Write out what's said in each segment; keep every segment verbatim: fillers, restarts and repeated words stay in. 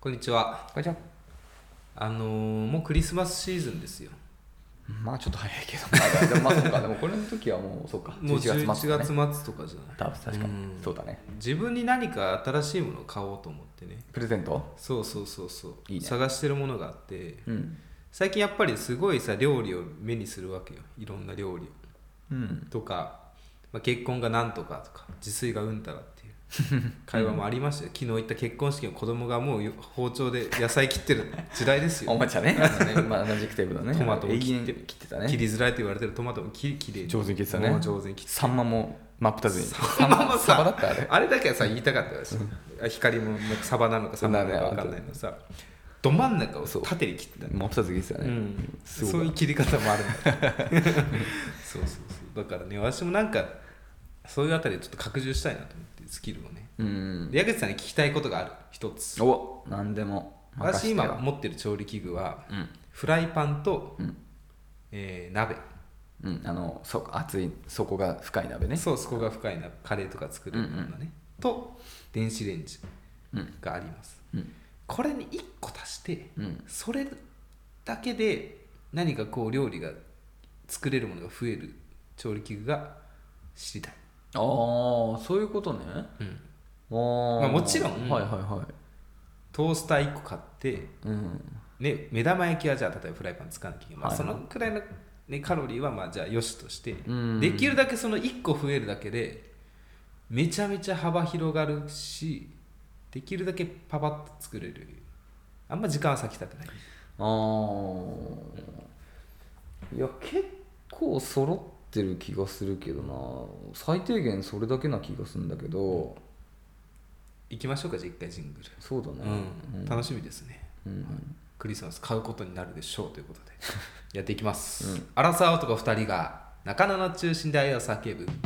こんにちは。 こんにちは。 あのー、もうクリスマスシーズンですよ。 まあちょっと早いけど、まだでもまあそうか、でもこれの時はもうそうか、 もうじゅういちがつ末、ね、 じゅういちがつ末とかじゃない。 多分確かに、うん、そうだね。 自分に何か新しいものを買おうと思ってね。 プレゼント？ そうそうそうそう。 いいね。 探してるものがあって、 うん、 最近やっぱりすごいさ料理を目にするわけよ。いろんな料理を。 うん、 とか、まあ、結婚がなんとかとか、自炊がうんたらっていう会話もありましたよ。昨日行った結婚式の子供がもう包丁で野菜切ってる時代ですよ。 おもちゃね。あのね、まあ、同じくテーブルのね。 トマトも切って切ってたね。 切りづらいと言われてるトマトも切り切れ上手に切ってたね。 もう上手に切ってた。 サンマも真っ二つに。 サンマもさ、 サバだったあれ。 あれだけはさ言いたかったですよ。光もサバなのかサンマなのか分かんないのさ。ど真ん中を縦に切ってた、 真っ二つ切ってたね、うん、 そういう切り方もあるんだそうそうそうだからね、私もなんかそういうあたりでちょっと拡充したいなと思ってスキルをね。うん、矢口さんに聞きたいことがある一つ。 お、何でも。 私今持ってる調理器具は、うん、フライパンと、うんえー、鍋、 うん、あのそ熱い底が深い鍋ね。 そう、底が深い鍋、カレーとか作るようなね、うんうん、と電子レンジがあります、うんうん、これにいっこ足して、うん、それだけで何かこう料理が作れるものが増える調理器具が知りたい。 ああ、そういうことね。うん、 あまあ、もちろん、 はいはいはい、 トースターいっこ買って、うんね、目玉焼きはじゃあ例えばフライパン使わなきゃいけない、まあ、そのくらいの、ね、カロリーはまあじゃあよしとして、うん、できるだけそのいっこ増えるだけでめちゃめちゃ幅広がるし、できるだけパパッと作れる。あんま時間は割きたくない。 ああ、いや結構揃ってる気がするけどな。最低限それだけな気がするんだけど、うん、 行きましょうか、じゃあ一回ジングル。 そうだね、 うんうん、楽しみですね、うんはい、クリスマス買うことになるでしょうということでやっていきます、うん、アラサー男ふたりが中野の中心で愛を叫ぶ。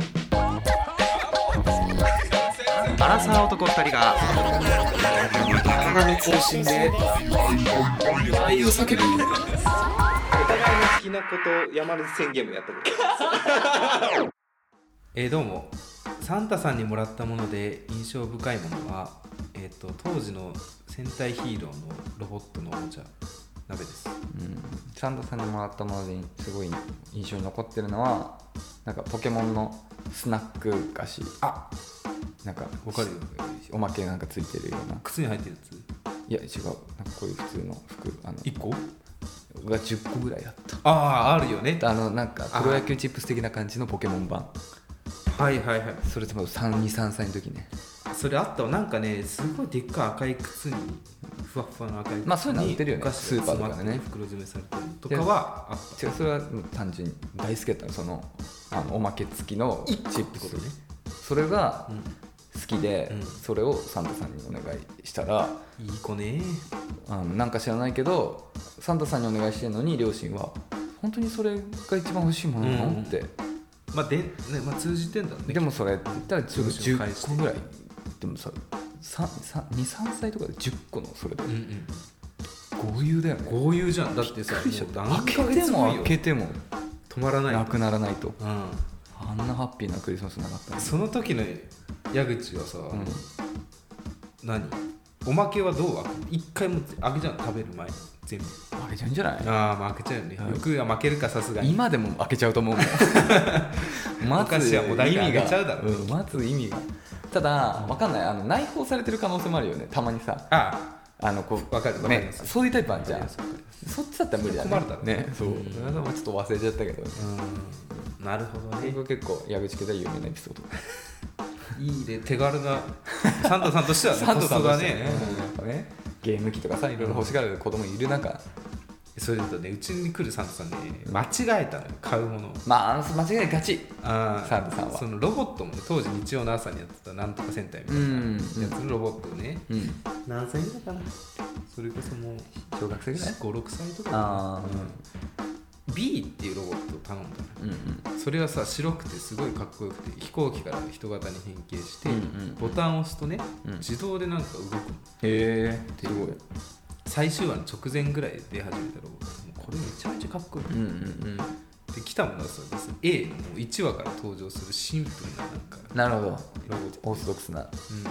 アラサー男ふたりが中野の中心で愛を叫ぶ。お互いの好きなこと山根宣言もやったことですえーどうも。サンタさんにもらったもので印象深いものは、えー、と当時の戦隊ヒーローのロボットのおもちゃ鍋です、 うん、サンタさんにもらったものですごい印象に残ってるのはなんかポケモンのスナック菓子。 あ、 なんか分かるよ。 おまけなんかついてるような。 靴に入ってるやつ。いや違う、なんかこういう普通の服、あのいっこがじゅっこぐらいだった。 ああ、あるよね。 あのなんかプロ野球チップス的な感じのポケモン版。 はいはいはい。 それともさん、に、さんさいの時ね。 それあったわ。なんかね、すごいでっかい赤い靴にふわふわの赤い靴に、 まあそういうの売ってるよね、スーパーとかでね。 袋詰めされてるとかはあった。 違う、それは単純に大好きだったの。そのあのおまけ付きのチップスね。それが好きで、うん、それをサンタさんにお願いしたら、 いい子ね。 あのなんか知らないけどサンタさんにお願いしてるのに両親は本当にそれが一番欲しいものなの、うん、って。 まあでね、まあ、通じてんだね。 でもそれって言ったらじゅっこぐらい。でもさに、さんさいとかでじゅっこのそれで、うんうん、豪遊だよね。 豪遊じゃん。だってさ、 開けても開けても止まらない、 なくならないと、うん、あんなハッピーなクリスマスなかった、ね、 その時の矢口はさ、うん、何おまけはどう開ける？一回も開けちゃうの？食べる前に全部開けちゃうんじゃない？ ああ、まあ開けちゃうよね、うん、よくは負けるかさすがに。 今でも開けちゃうと思うもんまず意味が開けちゃうだろう、 うん、まず意味が。ただ分かんない、あの内包されてる可能性もあるよね、たまにさ。 ああのこう分かる分かります、 ね、そういうタイプあるじゃん。そっちだったら無理だね。 困るだろうね。 そう、うん、ちょっと忘れちゃったけど、ね、 うん、なるほどね。 僕結構矢口家で有名なエピソードいいね、手軽なサンタさんとしてはね、 サンタさんとしてはね、 うん、ね、ゲーム機とかさ、いろいろ欲しがる子供いる中、 うん、それだとね、うちに来るサンタさんね、間違えたのよ、買うもの。 まあ間違いがち。あサンタさんはそのロボットもね、当時日曜の朝にやってたなんとか戦隊みたいなやつのロボットをね、うん、何歳ぐらいかな、それこそもう小学生ぐらい、 ご、ろくさいとかかな。あ、うん、ビー っていうロボットを頼んだの、うんうん、それはさ、白くてすごいかっこよくて飛行機から人型に変形して、うんうん、ボタンを押すとね、うん、自動でなんか動くの。へえ、すごい。 最終話の直前ぐらいで出始めたロボット、これめちゃめちゃかっこよくて、うんうんうん、で来たものはさ、A のいちわから登場するシンプルななんかなるほど、オーソドックスな、うん、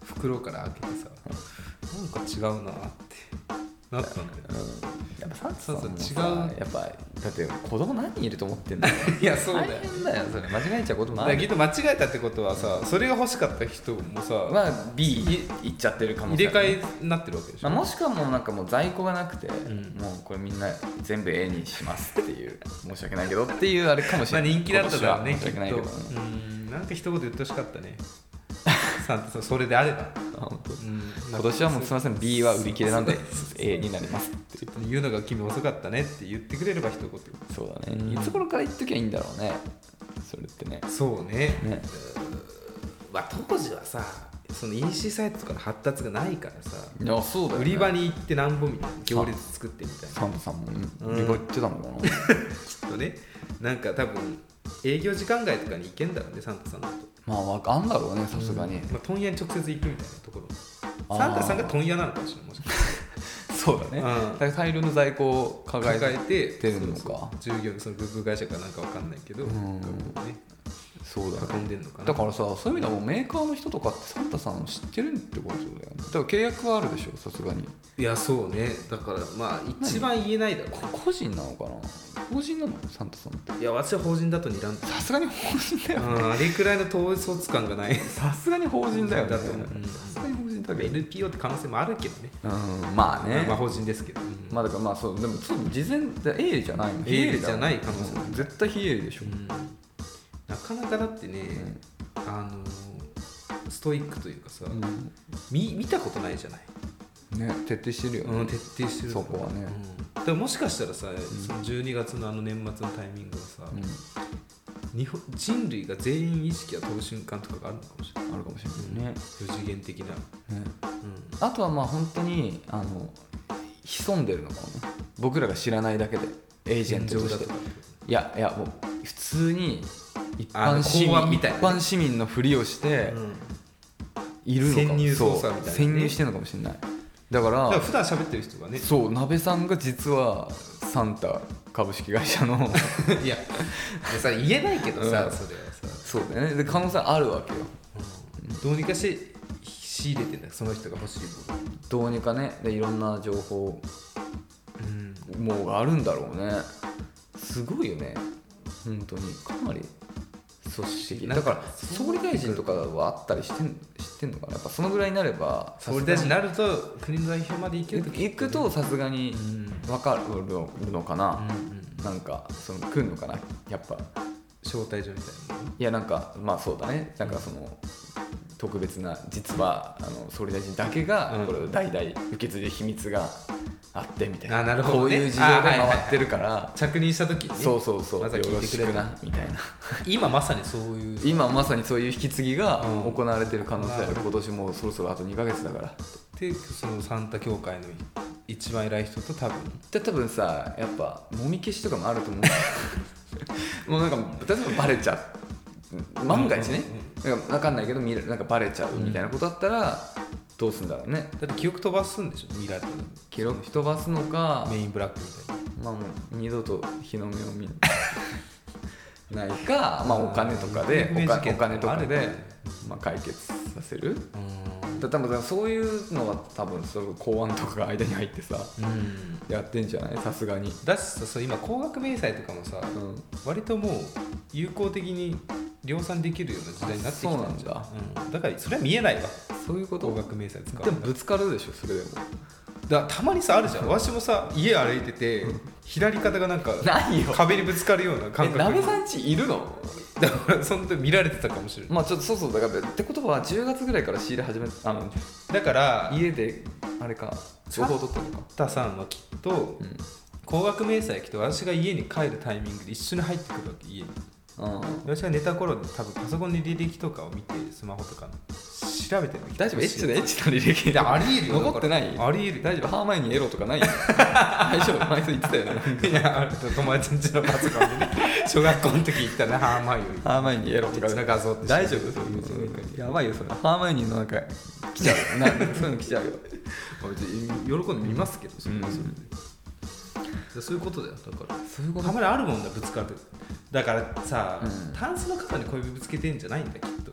袋から開けてさ、うん、なんか違うなってなったんだよ、 うん、やっぱサンタさんもさ違うやっぱだって子供何人いると思ってんだよいやそうだよ大変だよそれ間違えちゃうこともあるだけど間違えたってことはさ、それが欲しかった人もさ、 まあ B いっちゃってる可能性入れ替えになってるわけでしょ、 まあ、もしくはもうなんかもう在庫がなくて、 んもうこれみんな全部 A にしますっていう申し訳ないけどっていうあれかもしれないまあ人気だったからねきっと、 申し訳ないけど、 うんなんか一言言ってほしかったねサンタさんそれであれば、 本当、 うん、 今年はもうすみません B は売り切れなんで A になりますってちょっと言うのが君遅かったねって言ってくれれば一言。 そうだね、 うんいつ頃から言っときゃいいんだろうねそれってね。 そうねねまあ当時はさその イーシー サイトとかの発達がないからさ、 いやそうだよ、ね、 売り場に行ってなんぼみたいな行列作ってみたいなサンタさんもうん売り場行ってたのかな、 きっとねなんか多分営業時間外とかに行けんだろうねサンタさんだと、 まあわかんだろうねさすがに、 まあ、問屋に直接行くみたいなところあーサンタさんが問屋なのかもしれないもしかしてそうだね、 うんだから大量の在庫を抱え抱えててるのかそうそう従業員そのグッズ会社かなんかわかんないけど、 うんこうねそうだね運んでんのかなだからさそういう意味ではもうメーカーの人とかってサンタさんを知ってるってことだよね。だから契約はあるでしょさすがに。 いやそうねだからまあ一番言えないだろこ個人なのかな法人なのサンタさんって。 いや私は法人だと睨んでさすがに法人だよね。 うんあれくらいの統率感がないさすがに法人だよね。 だと思ううんさすがに法人だけどエヌピーオー って可能性もあるけどねうんまあねまあ法人ですけど、うんまあだからまあそうでもそう事前で A じゃないの。 非営利じゃない可能性もうん絶対非営利でしょ。 うんなかなかだってね、あのストイックというかさ、 うん見見たことないじゃない、 ね徹底してるよね。 うん、徹底してるそこはねうん、でももしかしたらさ、そのじゅうにがつのあの年末のタイミングはさ、 うん日本人類が全員意識が飛ぶ瞬間とかがあるのかもしれないあるかもしれないね。 四次元的な、 ねうん、 あとはまあ本当にあの潜んでるのかもね僕らが知らないだけでエージェントとして戦場だとかいやいやもう普通に一あ般市民公安みたいなね一般市民のふりをしてうんいるのかも潜入捜査みたいなねそう潜入してるのかもしれないだからだから普段喋ってる人がねそう鍋さんが実はサンタ株式会社のいやさ言えないけどさ、 うんそれはさ、 そうだよねで可能性あるわけようんどうにかして仕入れてんだよその人が欲しいもの、 どうにかねでいろんな情報うんもうがあるんだろうねすごいよね本当にかなり組織的だから総理大臣とかはあったりしてん知ってんのかなやっぱそのぐらいになれば総理大臣になると国の代表まで行けると行くとさすがにうん分かるのかな、 うんうんなんかその来るのかなやっぱ招待状みたいないやなんかまあそうだねなんかその特別な実はあの総理大臣だけがうんこれを代々受け継いで秘密があってみたいな、 あなるほどねこういう事情で回ってるから、 着任した時に、ね、 そうそうそう、 まずはよろ聞いてくれたしくなみたいな今まさにそういう今まさにそういう引き継ぎがうん行われてる可能性ある、今年もうそろそろあとにかげつだからでそのサンタ協会の一番偉い人と多分で多分さやっぱもみ消しとかもあると思うもうなんか例えばバレちゃう万が一ね、なんか分かんないけど見るなんかバレちゃうみたいなことだったらどうするんだろうね。 だって記憶飛ばすんでしょ見られたら記録飛ばすのかメインブラックみたいなまあもう二度と日の目を見ないか、まあ、お金とかでお金お金とかで、まあ、解決させる。だ多分そういうのは多分その公安とかが間に入ってさうんやってんじゃないさすがに。 だしさそう今高額明細とかもさ、 うん割ともう有効的に量産できるような時代になってきたんじゃん。 そうなんだうんだからそれは見えないわそういうこと高額明細使うでもぶつかるでしょそれでも。 だからたまにさあるじゃん私もさ家歩いてて左肩がなんかないよ壁にぶつかるような感え覚鍋さんちいるの？ だからその時見られてたかもしれない、 まあちょっとそうそうだからってことはじゅうがつぐらいから仕入れ始めあのだから家であれか情報取ってるのか。 タさんはきっとうん高額明細来て私が家に帰るタイミングで一緒に入ってくるわけ家にうん私が寝た頃に多分パソコンで履歴とかを見てスマホとかの調べてるわけ大丈夫エッチなエッチな履歴でありえるよ残ってないありえる大丈夫ハーマイオニーエロとかない大丈夫前それ言ってたよねいやあれ友達ん家のパソコンでね小学校の時行ったらハーマイオニーハーマイオニーエロとかエッチな画像って大丈夫そういうそうやばいよそれハーマイオニーのなんか来ちゃうなそういうの来ちゃうよ別に喜んで見ますけどそれはそれで、 うんそういうことだよだからそういうことたまにあるもんだぶつかるだからさ、 うんタンスの角に小指ぶつけてんじゃないんだきっと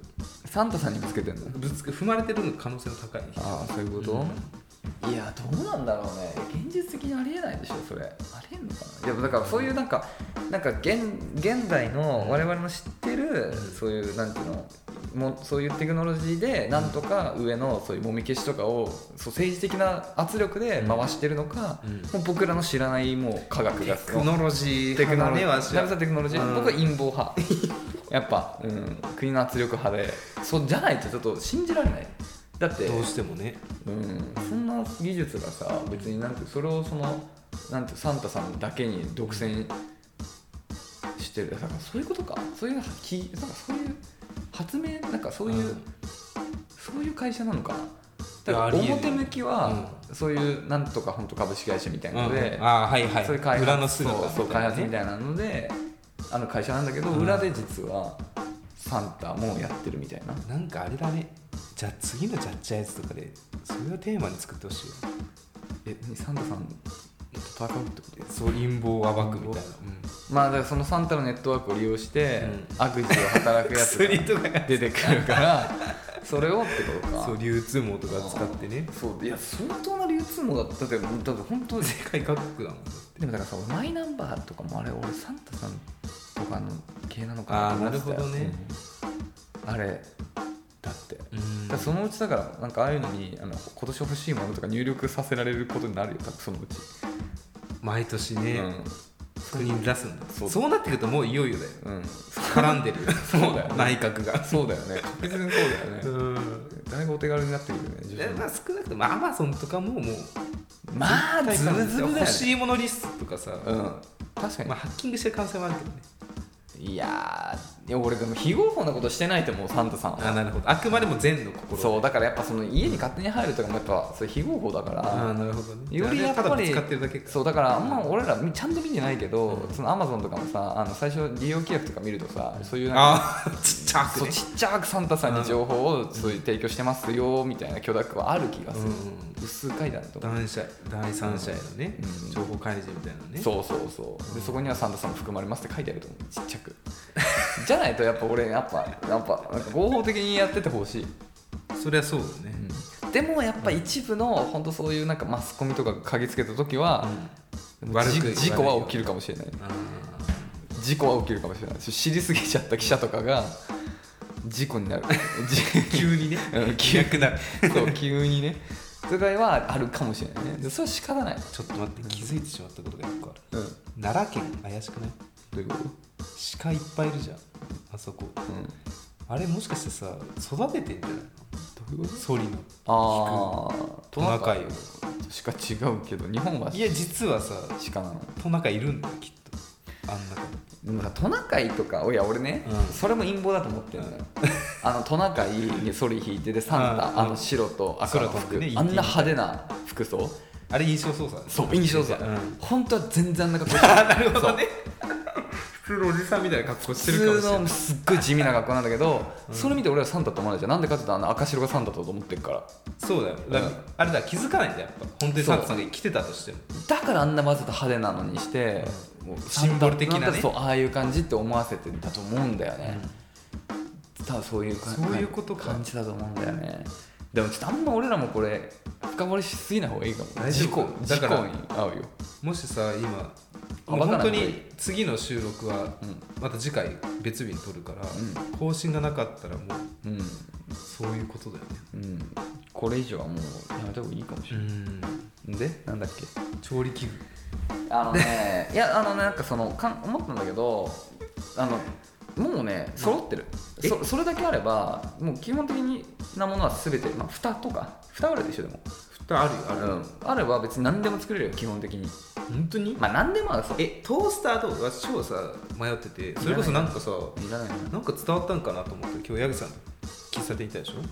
サンタさんにぶつけてんの？ ぶつけ踏まれてるの可能性の高い。 ああそういうこと、うん、いやどうなんだろうね。現実的にありえないでしょそれ。ありえんのかな。いやだからそういうなんかなんか 現, 現代の我々の知ってる、うん、そういうなんていうのもうそういうテクノロジーでなんとか上のそういうもみ消しとかをそう政治的な圧力で回してるのか、うんうん、もう僕らの知らないもう科学がテクノロジーテクノロジーテクノロジー、うん、僕は陰謀派やっぱ、うん、国の圧力派でそうじゃないとちょっと信じられない。だってどうしてもね、 うん、そんな技術がさ別になんてそれをそのなんてサンタさんだけに独占してるだからそういうことか。そういうなんかそういう発明なんかそういう、うん、そういう会社なのかな。だから表向きは、うん、そういうなんとか本当株式会社みたいなので、 うん、あはいはい、 そういう開発裏の姿そうそう開発みたいなのであの会社なんだけど、うん、裏で実はサンタもやってるみたいな。 なんかあれだね。じゃあ次のジャッジアイズとかでそれをテーマに作ってほしいよ。 えサンタさんと戦うってことでそう陰謀を暴くみたいな、うん、 まあだからそのサンタのネットワークを利用して、うん、悪事を働くやつが出てくるからそれをってことか。 そう流通網とか使ってね。 そういや相当な流通網だった。だってだって本当に世界各国だもん。 でもだからさマイナンバーとかもあれ俺サンタさんとかの系なのかなと思ってたよ。あーなるほどね、 うん、あれだってだそのうちだからなんかああいうのにあの今年欲しいものとか入力させられることになるよ多分そのうち毎年ね、うん、国に出すんだ。 そう、 そうなってくるともういよいよだよ、うん、絡んでるそうだよ、ね、 内閣がそうだよね確実にそうだよね、うん、だいぶお手軽になってくるよね。 まあ、少なくともアマゾンとかももうまあズブズブだよね。 欲しいものリストとかさ、 うん、確かに、 まあ、ハッキングしてる可能性もあるけどね。 いやー俺でも非合法なことしてないと思うサンタさんは。 あなるほど。あくまでも善の心。 そうだからやっぱその家に勝手に入るとかもやっぱそれ非合法だから。 あなるほどね。 よりやっぱり使ってるだけか。 そうだからあんま俺らちゃんと見てないけど、うん、そのアマゾンとかもさあの最初利用規約とか見るとさそういうなんかあちっちゃく、ね、 そうちっちゃくサンタさんに情報をそういう提供してますよみたいな許諾はある気がする、うん、薄い書いてあると思う。 第三者へのね、うん、情報開示みたいなね。 そうそうそうでそこにはサンタさんも含まれますって書いてあると思うちっちゃくじゃないとやっぱ俺やっぱやっぱなんか合法的にやっててほしい。 そりゃそうだね、 うん、でもやっぱ一部の本当そういうなんかマスコミとかが嗅ぎつけた時は、うん、悪く事故は起きるかもしれない。事故は起きるかもしれない。知りすぎちゃった記者とかが事故になる急にね、 うん、急になるそう急にねそれはあるかもしれないね。でそれは仕方ない。 ちょっと待って気づいてしまったことがよくある、 うん、 奈良県怪しくない？ どういうこと？ 鹿いっぱいいるじゃんあそこ、うん、あれもしかしてさ育ててんじゃないの？どういうこと？ソリのああトナカイを鹿違うけど日本はいや実はさ鹿なのトナカイいるんだよきっとあんななんかトナカイとかいや俺ね、うん、それも陰謀だと思ってるのよ、うん、あのトナカイにソリ引いてでサンタ、うん、あの白と赤の服、ね、あんな派手な服装あれ印象操作そう印象操作、うん、本当は全然あんな格好してなるほどね普通のおじさんみたいな格好してるかもしれない。 普通のすっごい地味な格好なんだけど、うん、それ見て俺はサンタと思わないじゃん。なんでかって言ったらあの赤白がサンタだと思ってるから。 そうだよだ、うん、あれだ気づかないんだよやっぱ本当にサンタさんが来てたとしても。 だからあんなわざと派手なのにして、 うん、もうシンボル的なねそうああいう感じって思わせてたと思うんだよね、うん、ただそういう感じそういうことか感じだと思うんだよね。でもちょっとあんま俺らもこれ深掘りしすぎない方がいいかも。事故だから事故に遭うよ。 もしさ今本当に次の収録はまた次回別日に撮るから、うん、更新がなかったらもう、うん、そういうことだよね、 うん、これ以上はもうやめた方がいいかもしれない。うんでなんだっけ調理器具あのねいやあのねなんかそのかん思ったんだけどあのもうね揃ってる。 そ, それだけあればもう基本的なものは全て、まあ、蓋とか蓋あるでしょ。でも蓋あるよある、 うん、あれば別に何でも作れるよ基本的に。 本当に？ まあ何でもある。 えトースターと私超さ迷っててそれこそなんかさいらないなんか伝わったんかなと思って今日ヤグさん喫茶店行ったでしょ、うん、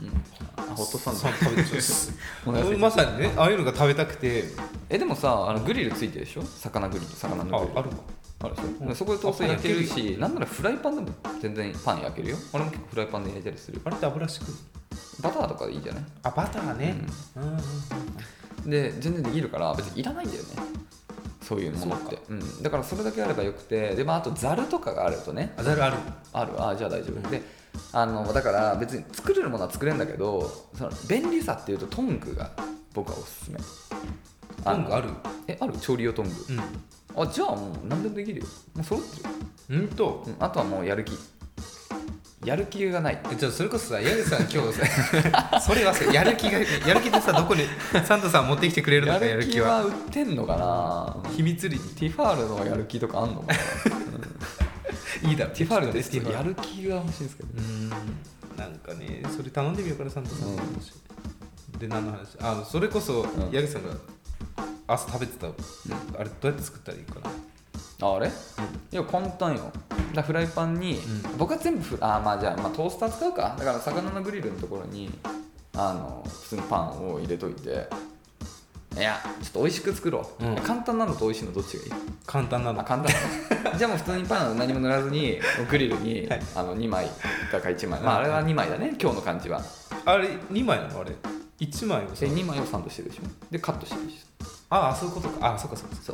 ホットサンド食べてたまさにねああいうのが食べたくて。 えでもさあのグリルついてるでしょ。魚グリル魚のグリルあ, あるかあるでしょ、うん、そこでトースト焼けるしなんならフライパンでも全然パン焼けるよ。俺も結構フライパンで焼いたりする。 あれって油敷くバターとかでいいんじゃない？ あバターね、 うんうんうんうん、で全然できるから別にいらないんだよねそういうものって。う、うん、だからそれだけあればよくてで、まあ、あとザルとかがあるとね。 あザルあるあるあじゃあ大丈夫、うん、であのだから別に作れるものは作れるんだけど、その便利さっていうとトングが僕はおすすめ。 トングある？ え、ある？調理用トング、うん、あ、じゃあもう何でもできるよ、もう揃ってる。 うんと、 うん、あとはもうやる気やる気がない。 じゃあそれこそさ、ヤギさん今日さそれはさ、やる気がやる気ってさ、どこにサンタさん持ってきてくれるのか。 やる気は売ってんのかな。 秘密裏にティファールのやる気とかあんのかないいだろ、 ティファールですけどやる気が欲しいんですけど、 うーん、なんかね、それ頼んでみようかな、サンタさん、うん、で何の話、あ、それこそ、うん、ヤギさんが朝食べてた、うん、あれどうやって作ったらいいかな。 ああれ、うん、いや簡単よ。だフライパンに、うん、僕は全部フあまあじゃあ、まあ、トースター使うか。だから魚のグリルのところにあの普通のパンを入れといて、いやちょっと美味しく作ろう、うん、簡単なのと美味しいのどっちがいい？ 簡単なの。 あ、簡単なのじゃあもう普通にパン何も塗らずにグリルに、はい、あのにまいだかいちまい、まああれはにまいだね、今日の感じは。あれにまいなの？あれいちまいをさ、 にまいをサンドしてるでしょ。でカットしてるでしょ。 ああ、そういうことか。あ、そうかそうかそう。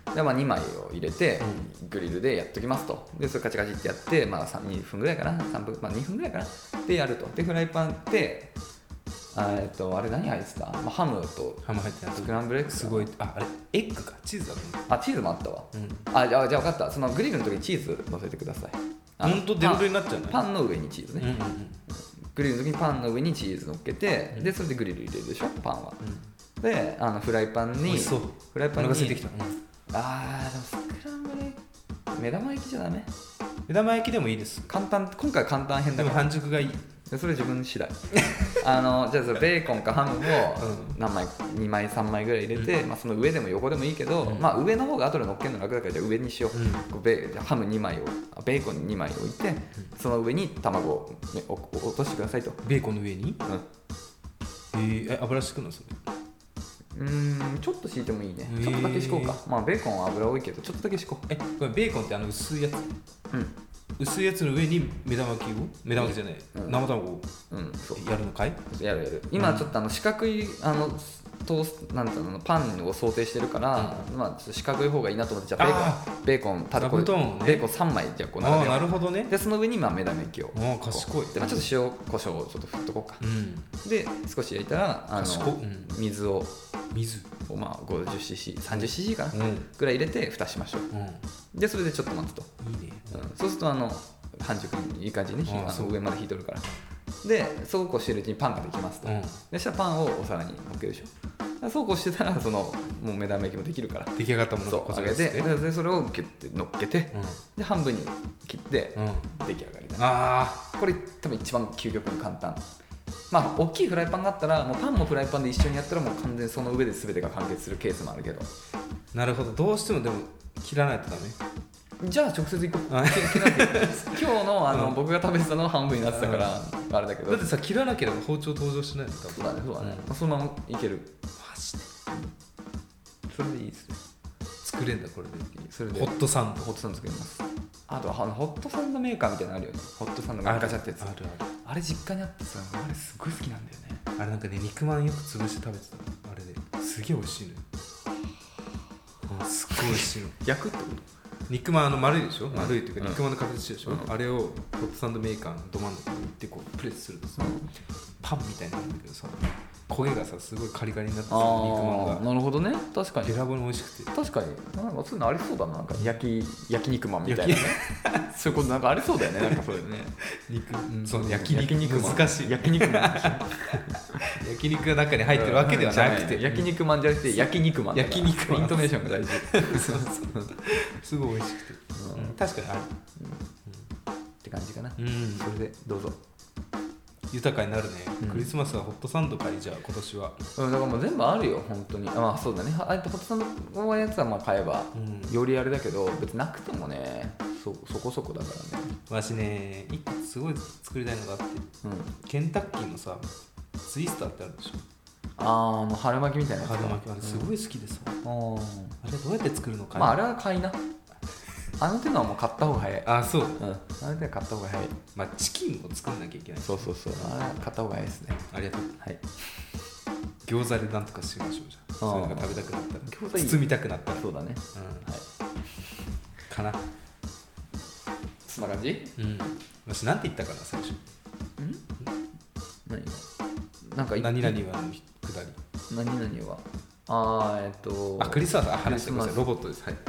でまあにまいを入れて、うん、グリルでやっときますと。でそれカチカチってやって、まあにふんぐらいかな、さんぷん、まあにふんぐらいかなでやると。でフライパンってえっとあれ何入ってた？まあ、ハムとハム入ってた。 スクランブルエッグ。 すごい。あ、あれエッグかチーズだと思う。 あ、チーズもあったわ。 うん、 あ、じゃあじゃあ分かった。そのグリルの時にチーズ乗せてください。 本当デロデロになっちゃうね。 パンの上にチーズね。うんうんうん、グリルの時にパンの上にチーズ乗っけて、うん、でそれでグリル入れるでしょ、パンは。うん、であのフライパンにフライパンに、うん、あーでもスクランブルエッグ目玉焼きじゃダメ。 目玉焼きでもいいです。 簡単、今回簡単編だから。 でも半熟がいい。 それ自分次第あのじゃあそれベーコンかハムを何枚、にまいさんまいぐらい入れて、うん、まあ、その上でも横でもいいけど、うん、まあ、上の方が後で乗っけるの楽だからじゃあ上にしよう、うん、こうベハムにまいをベーコンにまい置いて、うん、その上に卵を落としてくださいと。 ベーコンの上に、うん、えー、油敷くのそれ。 うーん、ちょっと敷いてもいいね。ちょっとだけ敷こうか。まあベーコンは油多いけどちょっとだけ敷こう。 え、これベーコンってあの薄いやつ？ うん、 薄いやつの上に目玉焼きを目玉焼きじゃない、うん、生卵をやるのかい？ やるやる。今ちょっとあの四角いあのトースなんていうのパンを想定してるから、うん、まあちょっと四角い方がいいなと思って、じゃあベーコンベーコンただこれ、ね、ベーコンさんまいじゃこう並べよう。 あ、なるほどね。 でその上にまあ目玉焼きを。 あ、賢い。 で、まあ、ちょっと塩コショウをちょっと振っとこうか。うん、で少し焼いたらあの、うん、水を水をまあ ごじゅっシーシー、さんじゅっシーシー かな、うん、ぐらい入れて蓋しましょう。うん、でそれでちょっと待つと。 いいね。 うん、そうするとあの半熟にいい感じに火が上まで火いとるから。でそうこうしてるうちにパンができますと。うん、でそしたらパンをお皿に乗っけるでしょ。そうこうしてたらそのもう目玉焼きもできるから出来上がったものを揚げて、でそれをギュッて乗っけて、うん、で半分に切って出来上がりだね。 あこれ多分一番究極に簡単。まあ大きいフライパンがあったらもうパンもフライパンで一緒にやったらもう完全にその上で全てが完結するケースもあるけど。 なるほど。どうしてもでも切らないとダメ。 じゃあ直接いこう。今日の、あの、うん、僕が食べてたのは半分になってたから、うん、あれだけど。 だってさ、切らなければ包丁登場しないの。 そうだね、そうだね、うん、そのままいける。 マジで、 それでいいですね。 作れんだこれで。 それでホットサンド。 ホットサンド作ります。あとはホットサンドメーカーみたいなのあるよね。ホットサンドガチャってやつ。 あるある。 あれ実家にあってさ、あれすごい好きなんだよね。 あれなんかね、肉まんよく潰して食べてたの。あれですげえ美味しいのよ。すっごい美味しいの。 焼くってこと？ 肉まんあの丸いでしょ、うん、丸いっていうか肉まんの形でしょ、うん、あれをホットサンドメーカーのど真ん中に行ってこうプレスするとさ、うん、パンみたいになるんだけどさ、焦げがさすごいカリカリになってさ、肉まんが。 なるほどね。確かにべらぼうに美味しくて。 確かになんかそういうのありそうだな。なんか焼き焼肉まんみたいなねそういうことなんかありそうだよね。なんかそういうね肉、うん、そう焼肉肉まん難しい。 焼肉まん焼肉が中に入ってるわけではなくて、うん、 焼肉まんじゃなくて焼肉まん。 焼肉まん。 イントネーションが大事そうそうすごい美味しくて、うん、確かにある、うんうん、 って感じかな、 うん、 それでどうぞ。 豊かになるね、うん、クリスマスはホットサンドかい。じゃあ今年は、 うん、だからもう全部あるよ本当に。あ、まあそうだね。あえてホットサンドのやつはまあ買えば、うん、よりあれだけど別になくてもね そ, そこそこだからね。 わしね一個すごい作りたいのがあって、うん、ケンタッキーのさツイスターってあるでしょ。 あー、あの春巻きみたいなやつ。 春巻きあれすごい好きでさ、うん、あれどうやって作るのか。 まああれは買いな。あの手のはもう買った方が早い。 あ、そう、うん、 あの手は買った方が早い。 まあチキンも作んなきゃいけない。 そうそうそう、あれは買った方が早いですね。 ありがとう。 はい。 餃子でなんとかしましょう。じゃあそういうのが食べたくなったら、 餃子いい、 包みたくなったら。 そうだね、 うん、 はいかな。 そんな感じ。 うん。私なんて言ったかな最初。 なんか何々はのくだり何々はあーえっとあクリスマスあ話してくださいロボットですはい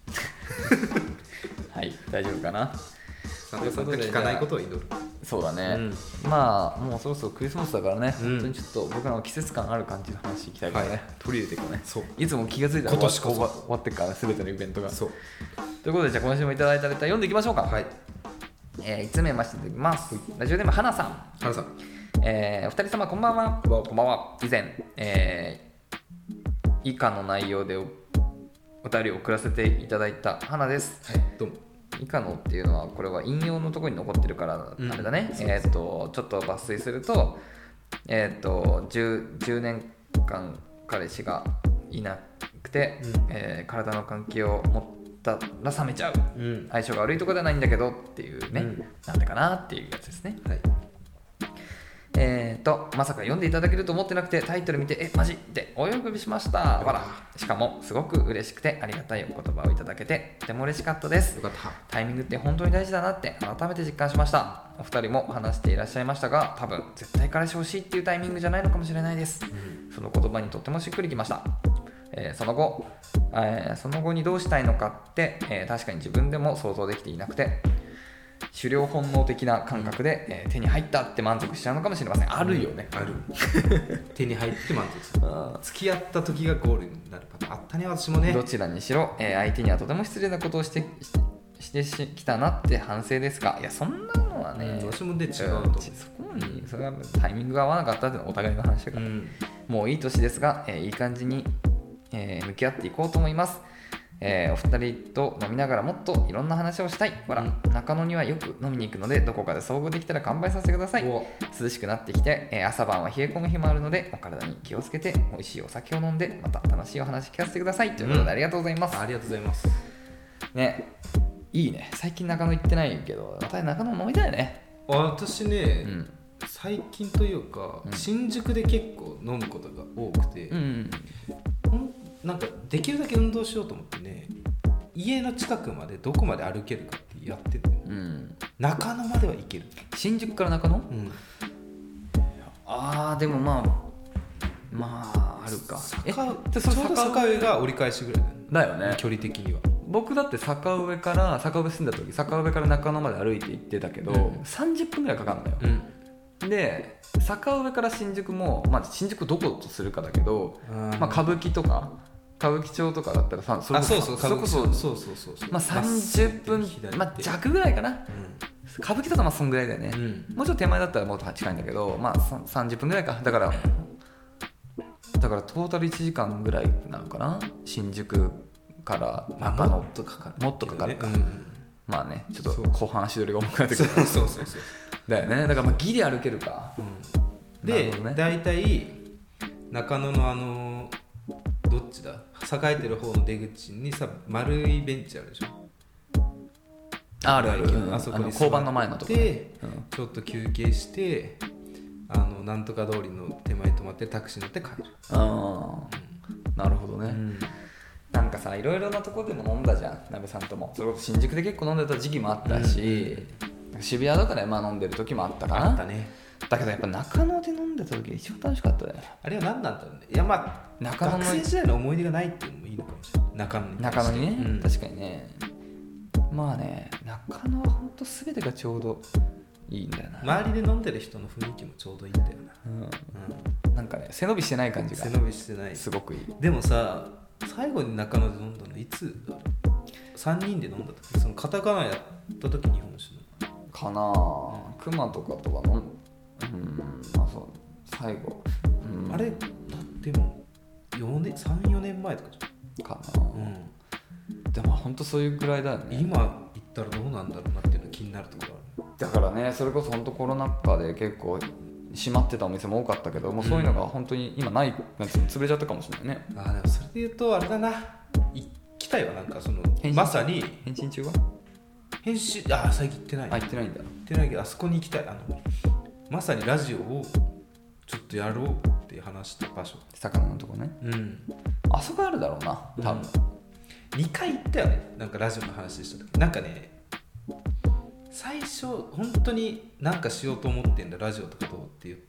はい大丈夫かなサンタさんが聞かないことを祈るそうだね、 うん、 まあもうそろそろクリスマスだからね、うん、本当にちょっと僕らの季節感ある感じの話いきたいからね、はい、取り入れていこうねそういつも気がついたら今年こそ終わってっから全てのイベントがそうということでじゃあ今週もいただいたレター読んでいきましょうかはい、 えー、いつつめましていただきます、はい、ラジオネームはなさんはなさん、 えー、お二人様こんばんはこんばんは以前、えー、以下の内容で お, お便りを送らせていただいたはなですはいどうも以下のっていうのはこれは引用のところに残ってるからあれだね、うん、えー、とちょっと抜粋すると,、えー、と 10, じゅうねんかん彼氏がいなくて、うんえー、体の関係を持ったら冷めちゃう、うん、相性が悪いところではないんだけどっていうね、うん、なんでかなっていうやつですね、はいえー、とまさか読んでいただけると思ってなくてタイトル見てえマジってお呼びしましたわらしかもすごく嬉しくてありがたいお言葉をいただけてとても嬉しかったですよかったタイミングって本当に大事だなって改めて実感しましたお二人も話していらっしゃいましたが多分絶対彼氏欲しいっていうタイミングじゃないのかもしれないです、うん、その言葉にとってもしっくりきました、えー、その後、えー、その後にどうしたいのかって、えー、確かに自分でも想像できていなくて狩猟本能的な感覚で、えー、手に入ったって満足しちゃうのかもしれませんあるよね、 うん、ある手に入って満足する付き合った時がゴールになるパターンあったね私もねどちらにしろ、えー、相手にはとても失礼なことをしてしてしてきたなって反省ですがいやそんなのはね、 うん、私もで違うと思うそこにそれはタイミングが合わなかったっていうのはお互いの話だから、うん、もういい年ですが、えー、いい感じに、えー、向き合っていこうと思いますえー、お二人と飲みながらもっといろんな話をしたいわら、うん、中野にはよく飲みに行くのでどこかで遭遇できたら乾杯させてください涼しくなってきて、えー、朝晩は冷え込む日もあるのでお体に気をつけて美味しいお酒を飲んでまた楽しいお話聞かせてくださいということでありがとうございます、 うん、ありがとうございますねいいね最近中野行ってないけどまた中野飲みたいね私ね、うん、最近というか、うん、新宿で結構飲むことが多くて、うんうん、なんかできるだけ運動しようと思ってね家の近くまでどこまで歩けるかってやってて、うん、中野までは行ける新宿から中野、うん、あーでもまあまああるかえちょうど坂上が折り返しぐらいだよね距離的には僕だって坂上から坂上住んだ時坂上から中野まで歩いて行ってたけど、うん、さんじゅっぷんぐらいかかるんだよ、うん、で坂上から新宿も、まあ、新宿どことするかだけど、まあ、歌舞伎とか歌舞伎町とかだったらさそれこそそこそそうそうそうまあさんじゅっぷん、まあ、弱ぐらいかな、うん、歌舞伎だとまあそんぐらいだよね、うん、もうちょっと手前だったらもっと近いんだけどまあさんじゅっぷんぐらいかだからだからトータルいちじかんぐらいなのかな新宿から中野、 まあ、もっとかかるもっとかかるか、ねうん、まあねちょっと後半足取りが重くなってくるそうそうそうそうだよねだからまあギリ歩けるか、 うん、で、ね、大体中野のあのどっちだ栄えてる方の出口にさ丸いベンチあるでしょあるある、うん、 あそこに交番の前のとこで、 うん、ちょっと休憩してあのなんとか通りの手前に止まってタクシー乗って帰るあ、うん、なるほどね、うん、なんかさいろいろなとこでも飲んだじゃんなべさんともそれこそ新宿で結構飲んでた時期もあったし、うん、渋谷とかでまあ飲んでる時もあったかなあったねだけどやっぱ中野で飲んでた時が一番楽しかったねあれは何なんだろうねいやまあ中野の学生時代の思い出がないっていうのもいいのかもしれない中野に中野にね、うん、確かにねまあね中野はほんと全てがちょうどいいんだよな周りで飲んでる人の雰囲気もちょうどいいんだよな、 うんうん、なんかね背伸びしてない感じが背伸びしてないすごくいいでもさ最後に中野で飲んだのいつさんにんで飲んだ時そのカタカナやった時日本酒のかなぁ熊とかとか飲んうんまあそう最後、 うん、あれだってもさん、よねんまえとかじゃんかな、うん、でも本当そういうぐらいだよね今行ったらどうなんだろうなっていうの気になるところあるだからねそれこそ本当コロナ禍で結構閉まってたお店も多かったけどもうそういうのが本当に今ないなんて潰れちゃったかもしれないね、 うん、あでもそれで言うとあれだな行きたいわなんかそのまさに返信中は返信あ最近行ってないあ行ってないんだ行ってないけどあそこに行きたいあのまさにラジオをちょっとやろうって話した場所魚のとこねうんあそこあるだろうな多分、 うん、にかい行ったよねなんかラジオの話した時なんかね最初本当になんかしようと思ってんだラジオとかどうって言っ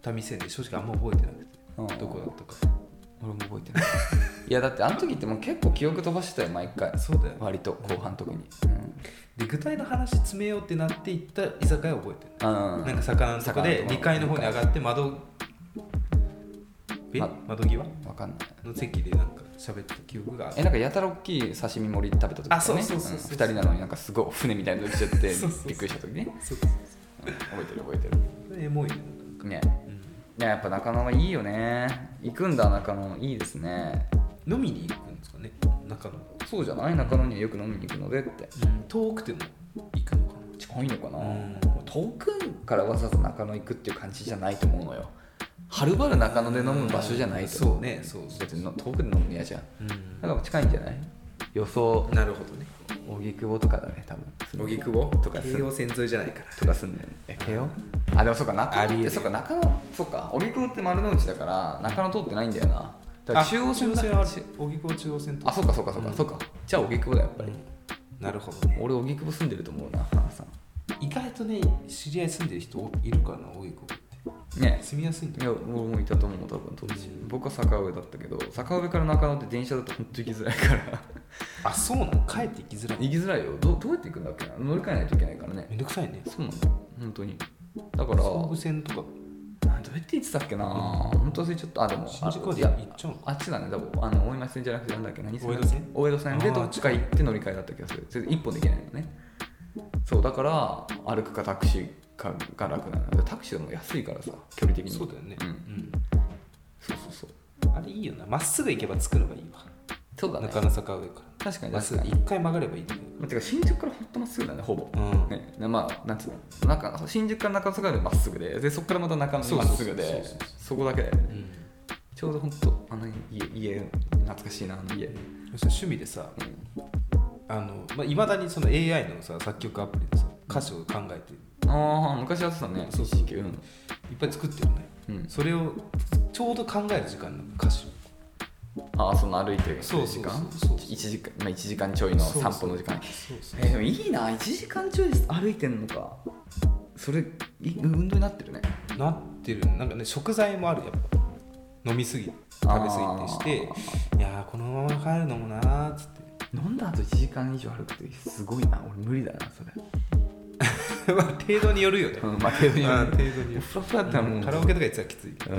た店で正直あんま覚えてなくて、うん、どこだったか俺も覚えてないいやだってあの時ってもう結構記憶飛ばしてたよ毎回。 そうだよ、ね、 割と後半特に、うん、 で具体の話詰めようってなっていった居酒屋を覚えてる、うん、なんか魚のとこでにかいの方に上がって窓え、ま、窓際わかんないの席でなんか喋った記憶がある。 えなんかやたら大きい刺身盛り食べた時、ね、 あそうそうそうそう、うん、 ふたりなのになんかすごい船みたいなの出ちゃってそうそうそうびっくりした時ね。 そうそうそう、 うん、覚えてる覚えてる。 それエモいねね、うん、いややっぱ中野はいいよね。行くんだ中野、いいですね。 飲みに行くんですかね中野。 そうじゃない、中野にはよく飲みに行くのでって、 うん、遠くても行くのかな。 近いのかな、 うん、 遠くからわざわざ中野行くっていう感じじゃないと思うのよ。はるばる中野で飲む場所じゃないと思う。 そうね、そうそう、 別に遠くで飲むの嫌じゃん、うん、だから近いんじゃない。予想なるほどね。 荻窪とかだね多分。 荻窪とか京葉線沿いじゃないからとか住んでる。え京葉、あでもそうか中野ってそうか中野そうか荻窪って丸の内だから中野通ってないんだよな。だから中央線だ。 荻窪中央線とあそうかそうかそうか、うん、そうかじゃあ荻窪だやっぱり、うん、 なるほどね。 俺荻窪住んでると思うな花さん。 意外とね知り合い住んでる人いるかな荻窪ってね。 住みやすいんだ。 いや俺もいたと思う多分当時、うん、僕は坂上だったけど坂上から中野って電車だと本当に行きづらいからあそうなの。帰って行きづらい。 行きづらいよ。 ど, どうやって行くんだっけな。乗り換えないといけないからね。 めんどくさいね。 そうなんだよ本当に。だから総武線とかどうやって行ってたっけな、うん、本当忘れちゃった。あでも新宿まで行っちゃうの。 あっちだね多分。あの大井町線じゃなくてなんだっけ何線。 大江戸線。 大江戸線でどっちか行って乗り換えだった気がする。それで一本できないのね。そうだから歩くかタクシーかが楽なの。タクシーでも安いからさ距離的に。 そうだよね、 うん、うん、そうそうそう。 あれいいよな。まっすぐ行けば着くのがいいわ。 そうだね。 中野坂上から。 確かにまっすぐ一回曲がればいいんだけど。 まあ、てか新宿からほんとまっすぐだねほぼ、 うんね、まあなんつうの中新宿から中野坂上まっすぐ で, でそこからまた中野にまっすぐでそこだけだよね、うん、ちょうどほんとあの家家懐かしいなあの家。 そして趣味でさ、うん、あのまあ、未だにその エーアイ のさ作曲アプリでさ歌詞を考えてる、 ああ昔やってたね。 そうそう、 うん、 いっぱい作ってるね、うん、それをちょうど考える時間なの歌詞を。 ああその歩いてる時間。 そうそうそうそう、 いちじかん、まあ、いちじかんちょいの散歩の時間。 そうそう、 えー、でもいいな。いちじかんちょい歩いてんのか。それ運動になってるね。 なってる。なんかね食材もある。やっぱ飲みすぎ食べ過ぎてしていやこのまま帰るのもなーっつって飲んだ後いちじかん以上歩くってすごいな。俺無理だなそれまあ程度によるよね、 うん、まあ程度による、 程度による。 フラフラだったらもう、 うん、カラオケとか言ってたらきつい、 うん、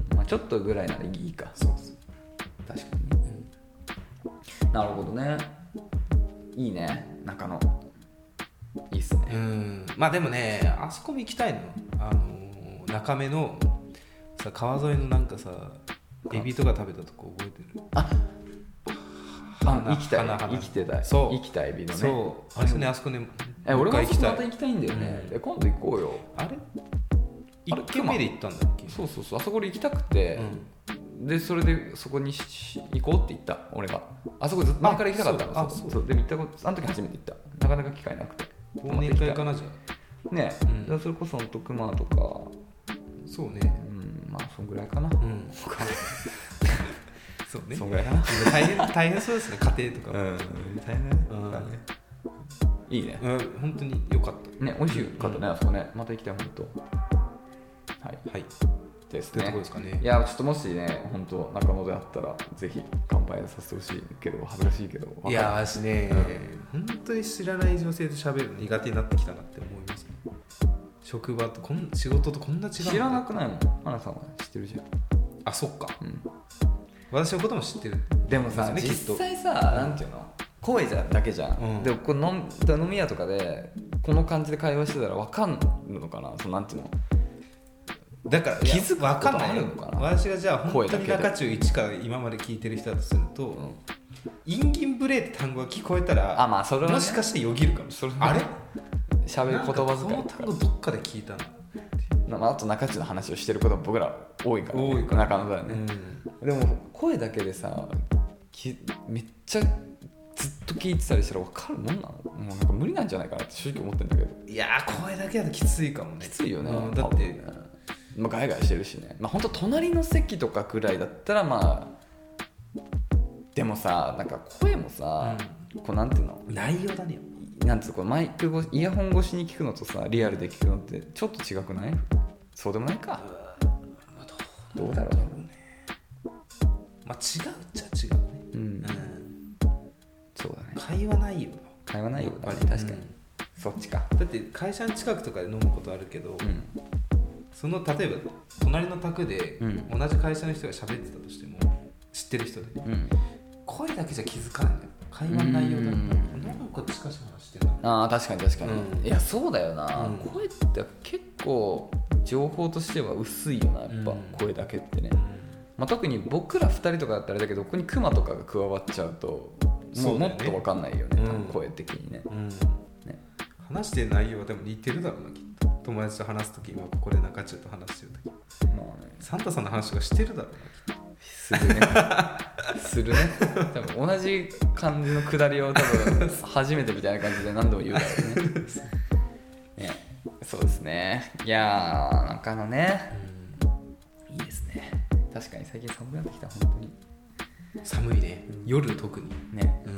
まあ、ちょっとぐらいならいいか。 そうそう確かに、うん、なるほどね。いいね中野いいっすね。 うん、まあでもねあそこも行きたいの。あのー、中目のさ川沿いのなんかさエビとか食べたとこ覚えてる。 ああ生きたい生きてたい。 そう生きたエビのね。 そうあそこねあそこねえ俺もあそこまた行きたいんだよね、うん、今度行こうよ。 あれいっけんめで行ったんだっけ。 そうそうそうあそこで行きたくて、うん、でそれでそこに行こうって言った俺が。あそこずっと前から行きたかったの。そうそうそうでも行ったことあの時初めて行った。なかなか機会なくて忘年会かなじゃあね、うん、それこそ徳間とかそうね、 うん、まあそんぐらいかな、うん、 そうねそんぐらいかな大変大変そうですね家庭とか、 うん、大変だね、うん、いいね、 うん、本当に良かったね美味しかったね、うん、あそこねまた行きたい本当はいはいですね。 というところですかね。 いやちょっともしね本当中野であったらぜひ乾杯させてほしいけど恥ずかしいけど。 いや私ね、うん、本当に知らない女性と喋るの苦手になってきたなって思います、ね、職場とこん仕事とこんな違う。 知らなくないもん。花さんは知ってるじゃん。 あそっか、うん、 私のことも知ってる。 でもさ、ね、実際さなんていうの声じゃだけじゃん、うん、でもこう飲, 飲み屋とかでこの感じで会話してたら分かんのかな。そのなんていうのだから気づく分かんないよ。 かな。 私がじゃあ本当に中中いちから今まで聞いてる人だとすると、うん、インギンブレーって単語が聞こえたらあ、まあそれはね、 もしかしてよぎるかもしれない。あれ喋る言葉遣いとかその単語どっかで聞いたの。 まあ、あと中中の話をしてること僕ら多いから、ね、 多いから中野だよね、うん、でも声だけでさきめっちゃずっと聞いてたりしたら分かるもんなの。もうなんか無理なんじゃないかなって正直思ってるんだけど。 いやー声だけだときついかもね。 きついよね、 うん、だって、 まあ、ガヤガヤしてるしね。まあ本当隣の席とかくらいだったらまあでもさなんか声もさ、うん、こうなんていうの内容だね。 なんていうのこうマイク越イヤホン越しに聞くのとさリアルで聞くのってちょっと違くない？そうでもないか。 どうだろうね。 まあ違うっちゃ違うね。 うん、 うん、 そうだね。 会話内容会話内容だね、確かに、うん、そっちか。 だって会社の近くとかで飲むことあるけど、うん、その例えば隣の宅で同じ会社の人が喋ってたとしても、知ってる人で、うん、声だけじゃ気づかないんだよ。会話の内容だと、うん、なんか近し話してるな。 あー確かに確かに、うん、いやそうだよな、 うん、 声って結構情報としては薄いよな、やっぱ、うん、声だけってね、うん、まあ、特に僕らふたりとかだったらあれだけど、ここにクマとかが加わっちゃうともうもっと分かんないよね、うん、声的にね、うんね、話してる内容はでも似てるだろうな、きっと。友達と話すとき、今ここで中中と話してるとき、まあね、サンタさんの話とかしてるだろうな、きっと。 するねするね。多分同じ感じのくだりを多分初めてみたいな感じで何度も言うだろうね。ね、そうですね。いやーなんかあのね、うん、いいですね。確かに最近寒くなってきた、本当に寒いね、うん、夜特にね、うん、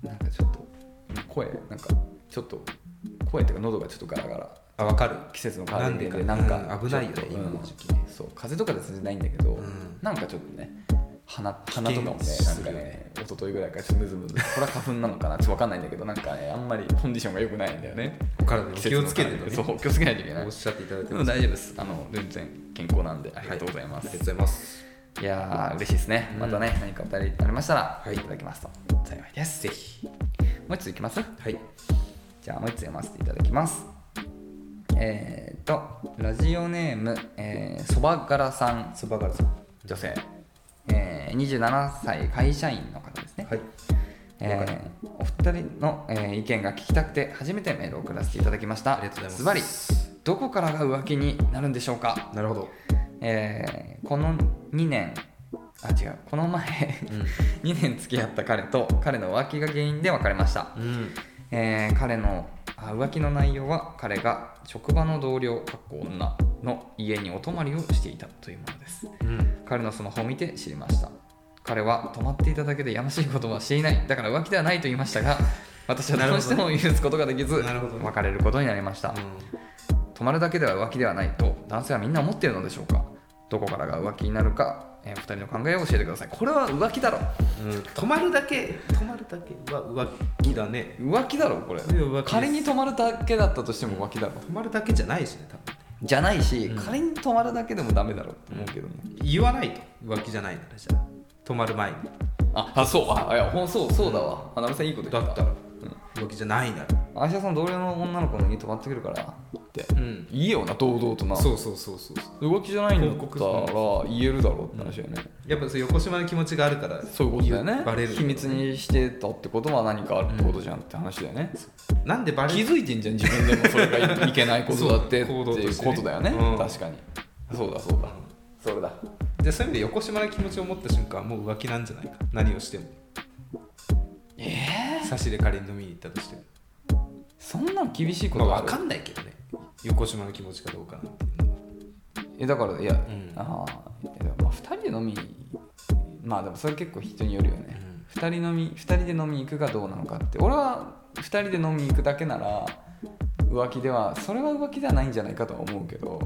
なんかちょっと声なんかちょっと声っていうか喉がちょっとガラガラ。 あ、分かる。 季節の変わり目でなんか、 うん、危ないよね、今の時期ね。 そう、風邪とかで全然ないんだけど、うん、なんかちょっとね、鼻, 鼻とかもね、なんかね、一昨日ぐらいからちょっとムズムズ、これは花粉なのかな、ちょっと分かんないんだけど、なんかね、あんまりコンディションが良くないんだよね。 お体に気をつけてね。 そう、気をつけないといけない。 おっしゃっていただいてます。大丈夫です。あの全然健康なんで、ありがとうございます。 はい、ありがとうございます。 いやー嬉しいですね。またね、うん、何かお便りありましたら、はい、いただきますと幸いです。 ぜひ。 もう一ついきます。 はい。 じゃあもう一つ読ませていただきます。えーとラジオネーム、えー、そばがらさん、 そばがらさん、 女性、えー、にじゅうななさい会社員の方ですね。 はい。 えー、お二人の、えー、意見が聞きたくて初めてメールを送らせていただきました。 ありがとうございます。 ズバリどこからが浮気になるんでしょうか。 なるほど。 えー、このにねんあ違うこの前、うん、にねん付き合った彼と彼の浮気が原因で別れました。うん、えー、彼のあ浮気の内容は彼が職場の同僚かっこ女の家にお泊まりをしていたというものです。うん、彼のスマホを見て知りました。彼は泊まっていただけでやましいことはしていない、だから浮気ではないと言いましたが、私はどうしても許すことができず別れることになりました。うん、泊まるだけでは浮気ではないと男性はみんな思っているのでしょうか。どこからが浮気になるか、えー、ふたりの考えを教えてください。これは浮気だろ、 うん、泊まるだけ泊まるだけは浮気だね。 浮気だろこれ。仮に泊まるだけだったとしても浮気だろ。 泊まるだけじゃないしね、多分じゃないし、 うん、 仮に泊まるだけでもダメだろうと思うけどね、 うん、言わないと浮気じゃないなら、じゃあ泊まる前にああそうあいやほんそうそうだわ、うん、あなべさんいいこと言った。 だったら、うん、浮気じゃないならあしやさん同僚の女の子の家泊まってくるからって、うん、言えよな堂々とな。 そうそうそうそう浮気じゃないんだったら言えるだろうって話だよね、 うん、やっぱそう横島の気持ちがあるからそういうことだよね。 バレる秘密にしてたってことは何かあるってことじゃんって話だよね、 うん、なんでバレる気づいてんじゃん自分でもそれがいけないことだってっていうことだよね、うん、確かにそうだそうだ、それだ。 でそういう意味で横島の気持ちを持った瞬間はもう浮気なんじゃないか、何をしても。 えー、 差しで仮に飲みに行ったとしてもそんな厳しいことは、まあ、分かんないけどね、横島の気持ちかどうかなんていうのは。 えだからいや、うん、あまあふたりで飲みまあでもそれ結構人によるよね、うん、ふたり飲みふたりで飲みに行くかどうなのかって。俺はふたりで飲みに行くだけなら浮気ではそれは浮気ではないんじゃないかとは思うけど、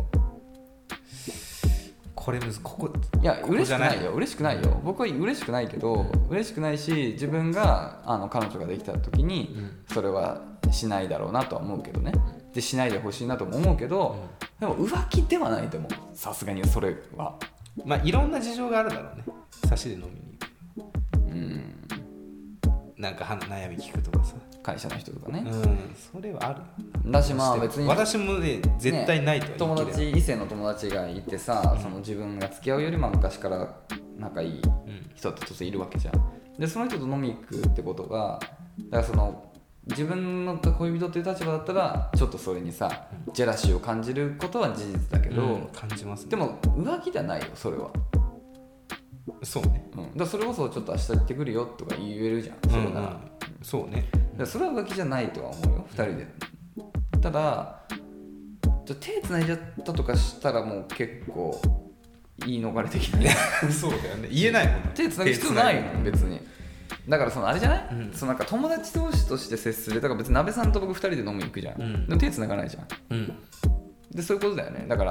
これむずここいや嬉しくないよ嬉しくないよ僕は嬉しくないけど、うん、嬉しくないし自分があの彼女ができた時に、うん、それはしないだろうなとは思うけどね。でしないでほしいなとも思うけど、うん、でも浮気ではないと思う、さすがにそれは。 まあいろんな事情があるだろうね、差しで飲みに行く。うんなんか悩み聞くとかさ、 会社の人とかね、 うん、それはあるだし、まあ別に私もね絶対ないとは言い切れない、ね、友達異性の友達がいてさ、うん、その自分が付き合うよりも昔から仲いい人って当然いるわけじゃん。でその人と飲み行くってことが、だからその自分の恋人っていう立場だったらちょっとそれにさ、うん、ジェラシーを感じることは事実だけど、うん、 感じますね。 でも浮気じゃないよそれは。 そうね、 うん、だからそれこそちょっと明日行ってくるよとか言えるじゃん、それなら、うんうん、 そうね。 だからそれは浮気じゃないとは思うよふたりで。ただ手つないじゃったとかしたらもう結構言い逃れできないそうだよね、言えないもんね。 手つなぐ必要ないもん別に。だからそのあれじゃない、うん、そのなんか友達同士として接する。だから別に鍋さんと僕ふたりで飲みに行くじゃん、うん、でも手つながないじゃん、うん、でそういうことだよね。だから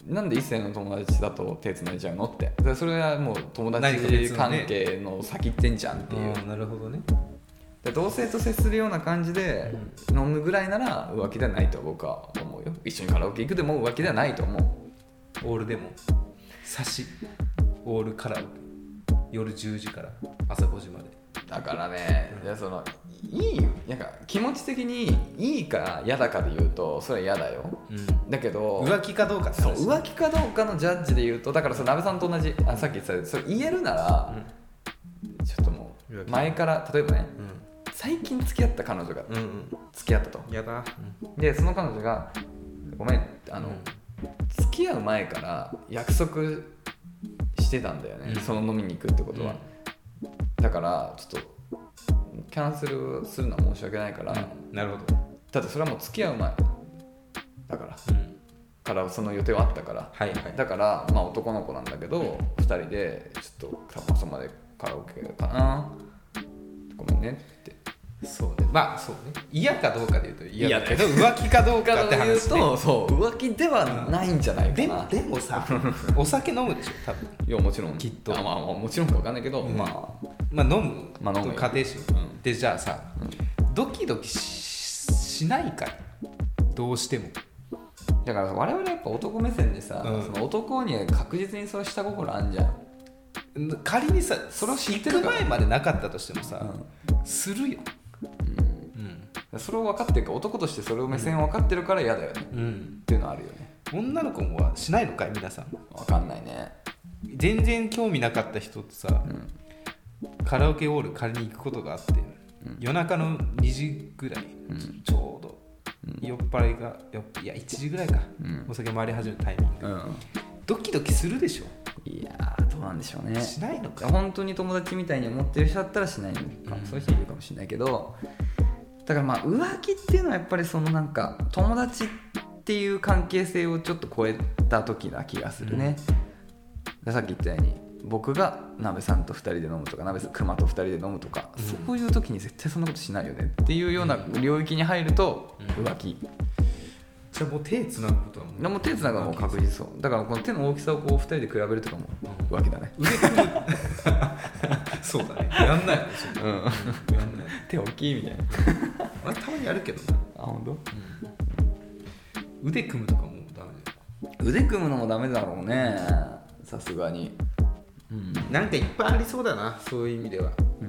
なんで異性の友達だと手つないじゃうのってでそれはもう友達関係の先行ってんじゃんっていう、 あなるほどね。 で同性と接するような感じで飲むぐらいなら浮気ではないと僕は思うよ。一緒にカラオケ行くでも浮気ではないと思う。 オールでも差しオールカラオケ夜じゅうじから朝ごじまでだからね、うん、いやそのいいなんか気持ち的にいいか嫌だかで言うとそれは嫌だよ、うん、だけど浮気かどうかってそう浮気かどうかのジャッジで言うとだからその鍋さんと同じあさっき言ってたそれ言えるなら、うん、ちょっともう前から例えばね、うん、最近付き合った彼女が付き合ったと、 やだ、 うん、でその彼女がごめんあの、うん、付き合う前から約束してたんだよね、うん、その飲みに行くってことは、うん、だからちょっとキャンセルするのは申し訳ないから、 うん、なるほど。 だってそれはもう付き合う前だから、うん、からその予定はあったから、 はいはい、 だからまあ男の子なんだけどふたりでちょっと朝までカラオケかなごめんねってそうねまあそうね嫌かどうかで言うと嫌だけど浮気かどうかって話、ね、 とそう浮気ではないんじゃないかな、 うん、で, でもさお酒飲むでしょ多分。 いやもちろんきっとあ、まあ、もちろんか分かんないけど、うん、まあまあ飲む、まあ、飲む家庭しよう、 うん、 でじゃあさ、うん、ドキドキ し, しないかいどうしても。 だから我々やっぱ男目線でさ、うん、その男には確実にその下心あんじゃん。 仮にさそれを知ってる前までなかったとしてもさ、うん、するよ、 うんうん、それを分かってるか男としてそれを目線を分かってるから嫌だよね、うん、っていうのはあるよね。 女の子もはしないのかい皆さん。 分かんないね。 全然興味なかった人とさ、うん、カラオケオール借りに行くことがあって、うん、夜中のにじぐらい、うん、ちょうど、うん、酔っ払いがいやいちじぐらいか、うん、お酒回り始めるタイミング、うん、ドキドキするでしょ。 いやーどうなんでしょうね。 しないのか。 本当に友達みたいに思ってる人だったらしないのか、うん、そういう人いるかもしれないけど、だからまあ浮気っていうのはやっぱりそのなんか友達っていう関係性をちょっと超えた時な気がするね、うん、さっき言ったように僕が鍋さんとふたりで飲むとか鍋さん熊とふたりで飲むとか、うん、そういう時に絶対そんなことしないよねっていうような領域に入ると浮気、うんじゃあもう手つなぐことはもうもう手つなぐのはもう確実そうだからこの手の大きさをこうふたりで比べるとかも浮気だね、 うん、腕組むそうだねやんないよ、 うん、やんない手大きいみたいなまあたまにやるけどな。 あ本当、 うん、腕組むとかもダメだよ。 腕組むのもダメだろうねさすがに、 うん、なんかいっぱいありそうだなそういう意味では、うん、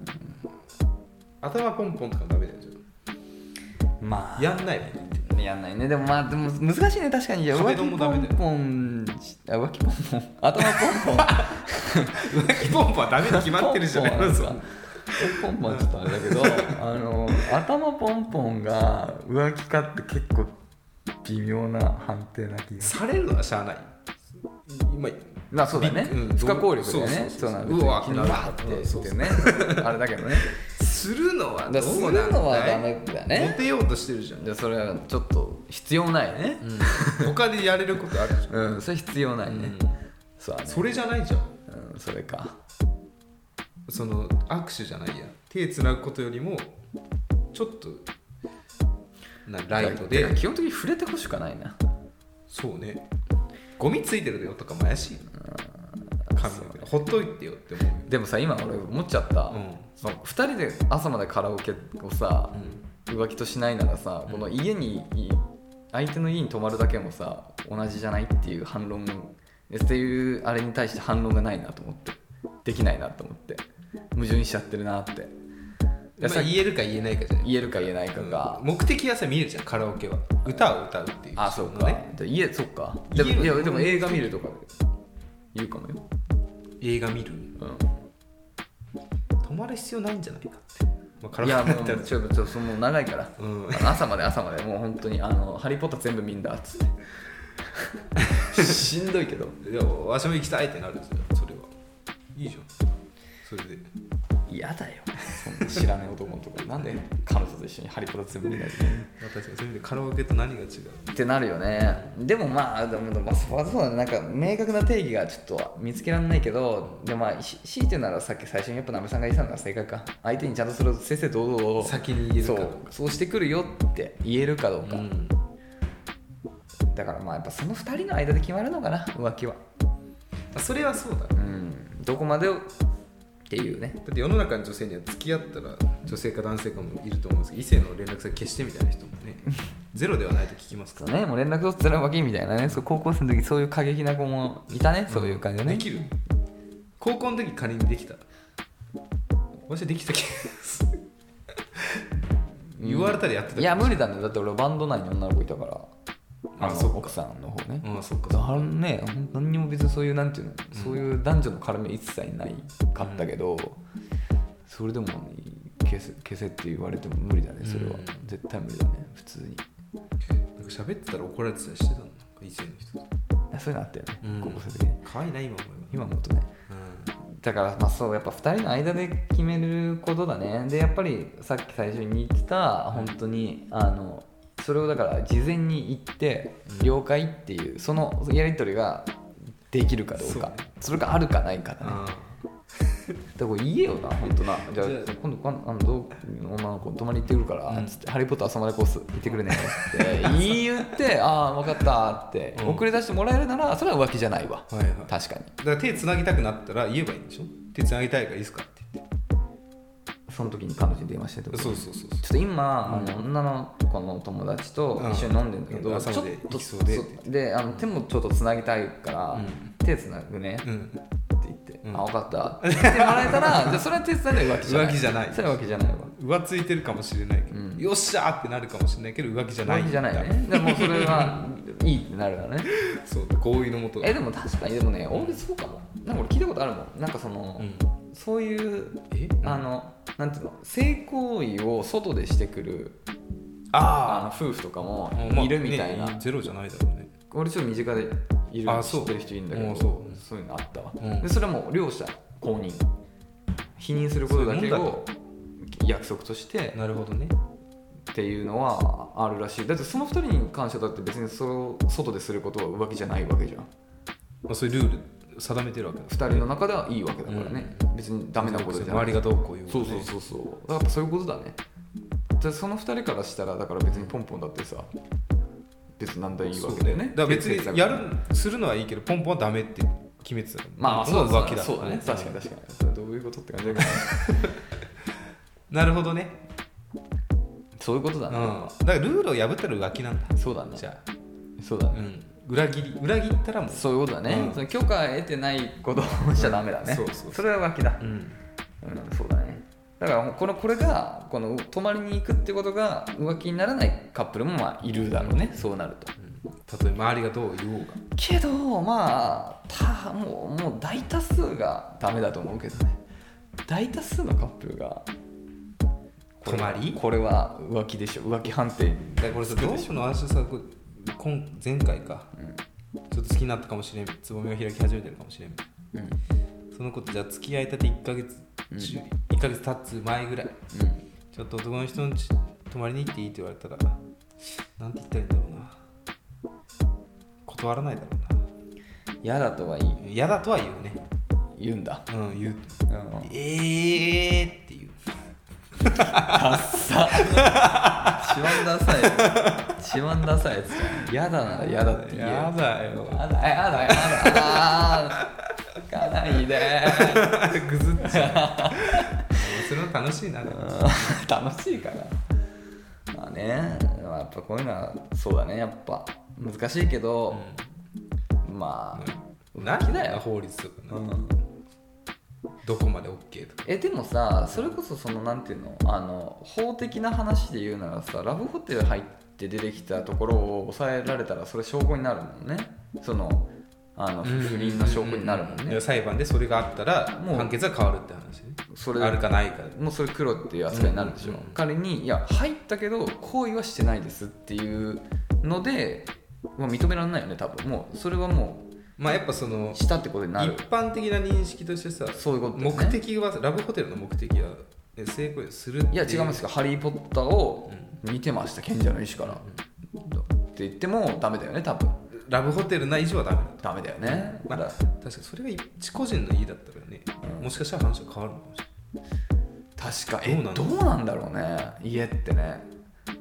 頭ポンポンとかダメだよ。 まあやんないねやんないね。でもまあでも難しいね確かに。 壁ドンもダメだよ。 浮気ポンポン浮気ポンポン頭ポンポン浮気ポンポンはダメに決まってるじゃないですか。 ポンポンはちょっとあれだけどあの頭ポンポンが浮気かって結構微妙な判定な気がされるのはしゃあない今まあそうだね、うん、不可抗力でねそうそうそうそううわ気になってっていうねあれだけどねするのはどうなんだい。 するのはダメだね。 モテようとしてるじゃん。 でそれはちょっと必要ないね、 うん、他でやれることあるじゃん。 うんそれ必要ないね、うん、 そうねそれじゃないじゃん、 うん、それかその握手じゃないや手つなぐことよりもちょっとなライトで基本的に触れてほしくないな。 そうねゴミついてるよとかも怪しい髪の毛ほっといてよって思う。 でもさ今俺思っちゃった、うん、そのふたりで朝までカラオケをさ、うん、浮気としないならさ、うん、この家に相手の家に泊まるだけもさ同じじゃないっていう反論っていうあれに対して反論がないなと思ってできないなと思って矛盾しちゃってるなって。 まあ、言えるか言えないかじゃない。 言えるか言えないかが、 うん、目的はさ見えるじゃんカラオケは歌を歌うっていう。 あそうか、ね、家そうかでもいやでも映画見るとか言うかもよ。 映画見る、うん、泊まる必要ないんじゃないかって、まあ、カラオケいやもうちょっとその長いから、うん、朝まで朝までもう本当にあのハリーポッター全部見んだっつってしんどいけどいやわしも行きたいってなるんですよ。それはいいじゃんそれで。 嫌だよそんな知らない男とかなんで彼女と一緒にハリポタ全部見ないと私はそういう意味でカラオケと何が違うってなるよね。でもまあでも、まあ、そうだねなんか明確な定義がちょっと見つけられないけどでもまあ強いてならさっき最初にやっぱナメさんが言ってたのが正解か。相手にちゃんとそれを正々堂々 先に言えるかそうそうしてくるよって言えるかどうか、うん、 だからまあやっぱそのふたりの間で決まるのかな、浮気は。 それはそうだ、 うん、どこまでっていうね。 だって世の中の女性には付き合ったら女性か男性かもいると思うんですけど、異性の連絡先消してみたいな人もねゼロではないと聞きますからね。もう連絡取ってたら浮気みたいなね。そう高校生の時そういう過激な子もいたね、そういう感じでね。 できる？高校の時仮にできた？私できた気がする言われたらやってた。 いや無理だね。だって俺バンド内に女の子いたから、あのそっか奥さんの方ね。 ああそっかだからね、何にも別にそういうなんていうの、うん、そういう男女の絡みは一切ないかったけど、うん、それでも、ね、消せ消せって言われても無理だね。それは、うん、絶対無理だね普通に。 なんか喋ってたら怒られてたりしてたの？異性の人と。 そういうのあったよね、うん、高校生の時ね。 可愛いな今思えば。 今思うとね、うん、だからまあそうやっぱふたりの間で決めることだね。でやっぱりさっき最初に言ってた本当にあのそれをだから事前に言って了解っていうそのやり取りができるかどうか、 そうね、それがあるかないかだね。だから言えよな本当な。じゃあ今度あのどう女の子泊まり行ってくるからつって、うん、ハリーポッター遊まれコース行ってくれねって言ってああ分かったって送り出してもらえるならそれは浮気じゃないわ、はいはい、確かに。 だから手つなぎたくなったら言えばいいんでしょ。手つなぎたいからいいですかって言って、 その時に彼女に電話してと。 そうそうそうそう。 ちょっと今、うん、あの女の子の友達と一緒に飲んでるんだけど、うん、ちょっとそうでであの手もちょっとつなぎたいから、うん、手つなぐね、うん、って言って、うん、あ分かったって言ってもらえたらじゃあそれは手つないで浮気じゃない。 浮気じゃない。 それは浮気じゃないわ。 浮ついてるかもしれないけど、うん、よっしゃーってなるかもしれないけど浮気じゃない。 浮気じゃないね。でもそれはいいってなるからね。 そう合意のもと。 えでも確かにでもね大げそうかも。なんか俺聞いたことあるもん。なんかその、うん、そういうえあのなんていうの性行為を外でしてくるああの夫婦とかもいるみたいな、 まあね、ゼロじゃないだろうね。 俺ちょっと身近でいる知ってる人いるんだけど、そう、そういうのあったわ、うん、でそれも両者公認否認することだけを約束としてなるほどねっていうのはあるらしい。だってそのふたりに関してはだって別にそれを外ですることは浮気じゃないわけじゃん。 まあ、そういうルール定めてるわけだ、 ふたりの中ではいいわけだからね、うん、別にダメなことじゃない。 周りがどうこう言う、ね、 そうそうそうそうだからそういうことだね。でそのふたりからしたらだから別にポンポンだってさ別になんだいいわけだよね。 だから別にやるするのはいいけどポンポンはダメって決めてたらまあそう浮気だ、 そうだね。確かに確かにどういうことって感じだけどなるほどね。 そういうことだね、 うん、だからルールを破ったら浮気なんだ。 そうだね。 じゃあそうだね、 うん、裏切り裏切ったらもうそういうことだね、うん、その許可得てないことをしちゃダメだね、うん、そうそうそうそれは浮気だ、うんうん、そうだね。だからこのこれがこの泊まりに行くってことが浮気にならないカップルもまあいるだろうね、そうなると、 うん、たとえ周りがどう言おうがけどまあたもうもう大多数がダメだと思うけどね。大多数のカップルが泊まりこれは浮気でしょ。浮気判定だからこれさどうしようの私さ今前回か、うん、ちょっと好きになったかもしれんつぼみを開き始めてるかもしれん、うん、その子とじゃあ付き合いたていっかげつ、うん、いっかげつ経つ前ぐらい、うん、ちょっと男の人の家泊まりに行っていいって言われたらなんて言ったらいいんだろうな。断らないだろうな。 嫌だとは言う嫌だとは言うね。 言うんだ。 うん言う、うん、えーって言うダッサ一番ダサい一番ダサいやつじゃん。嫌だなら嫌だって言う。 嫌だよ嫌だ嫌だ嫌だ行かないでぐずっちゃうそれも楽しいな楽しいかな。まあねやっぱこういうのはそうだね。やっぱ難しいけど、うん、まあ、 うん、何だよ法律とかな、うんどこまで OK とか。 えでもさそれこそそのなんていうのあの法的な話で言うならさラブホテル入って出てきたところを抑えられたらそれ証拠になるもんね。そのあの不倫の証拠になるもんね、うんうんうん、 裁判でそれがあったら判決は変わるって話ね。それあるかないかもうそれ黒っていう扱いになるでしょ、うんうんうん、仮にいや入ったけど行為はしてないですっていうので、まあ、認められないよね多分。もうそれはもうまあやっぱそのしたってことになる。 一般的な認識としてさそういうことですね。 目的はラブホテルの目的は性行為するっていう。 いや違いますよ。ハリー・ポッターを見てました、賢者の石から、うん、って言ってもダメだよね多分。 ラブホテルな以上はダメだと。 ダメだよね、 まあ、確かにそれが一個人の家だったらね、うん、もしかしたら話が変わるのかもしれない。 確かえどうなんだろうね家ってね。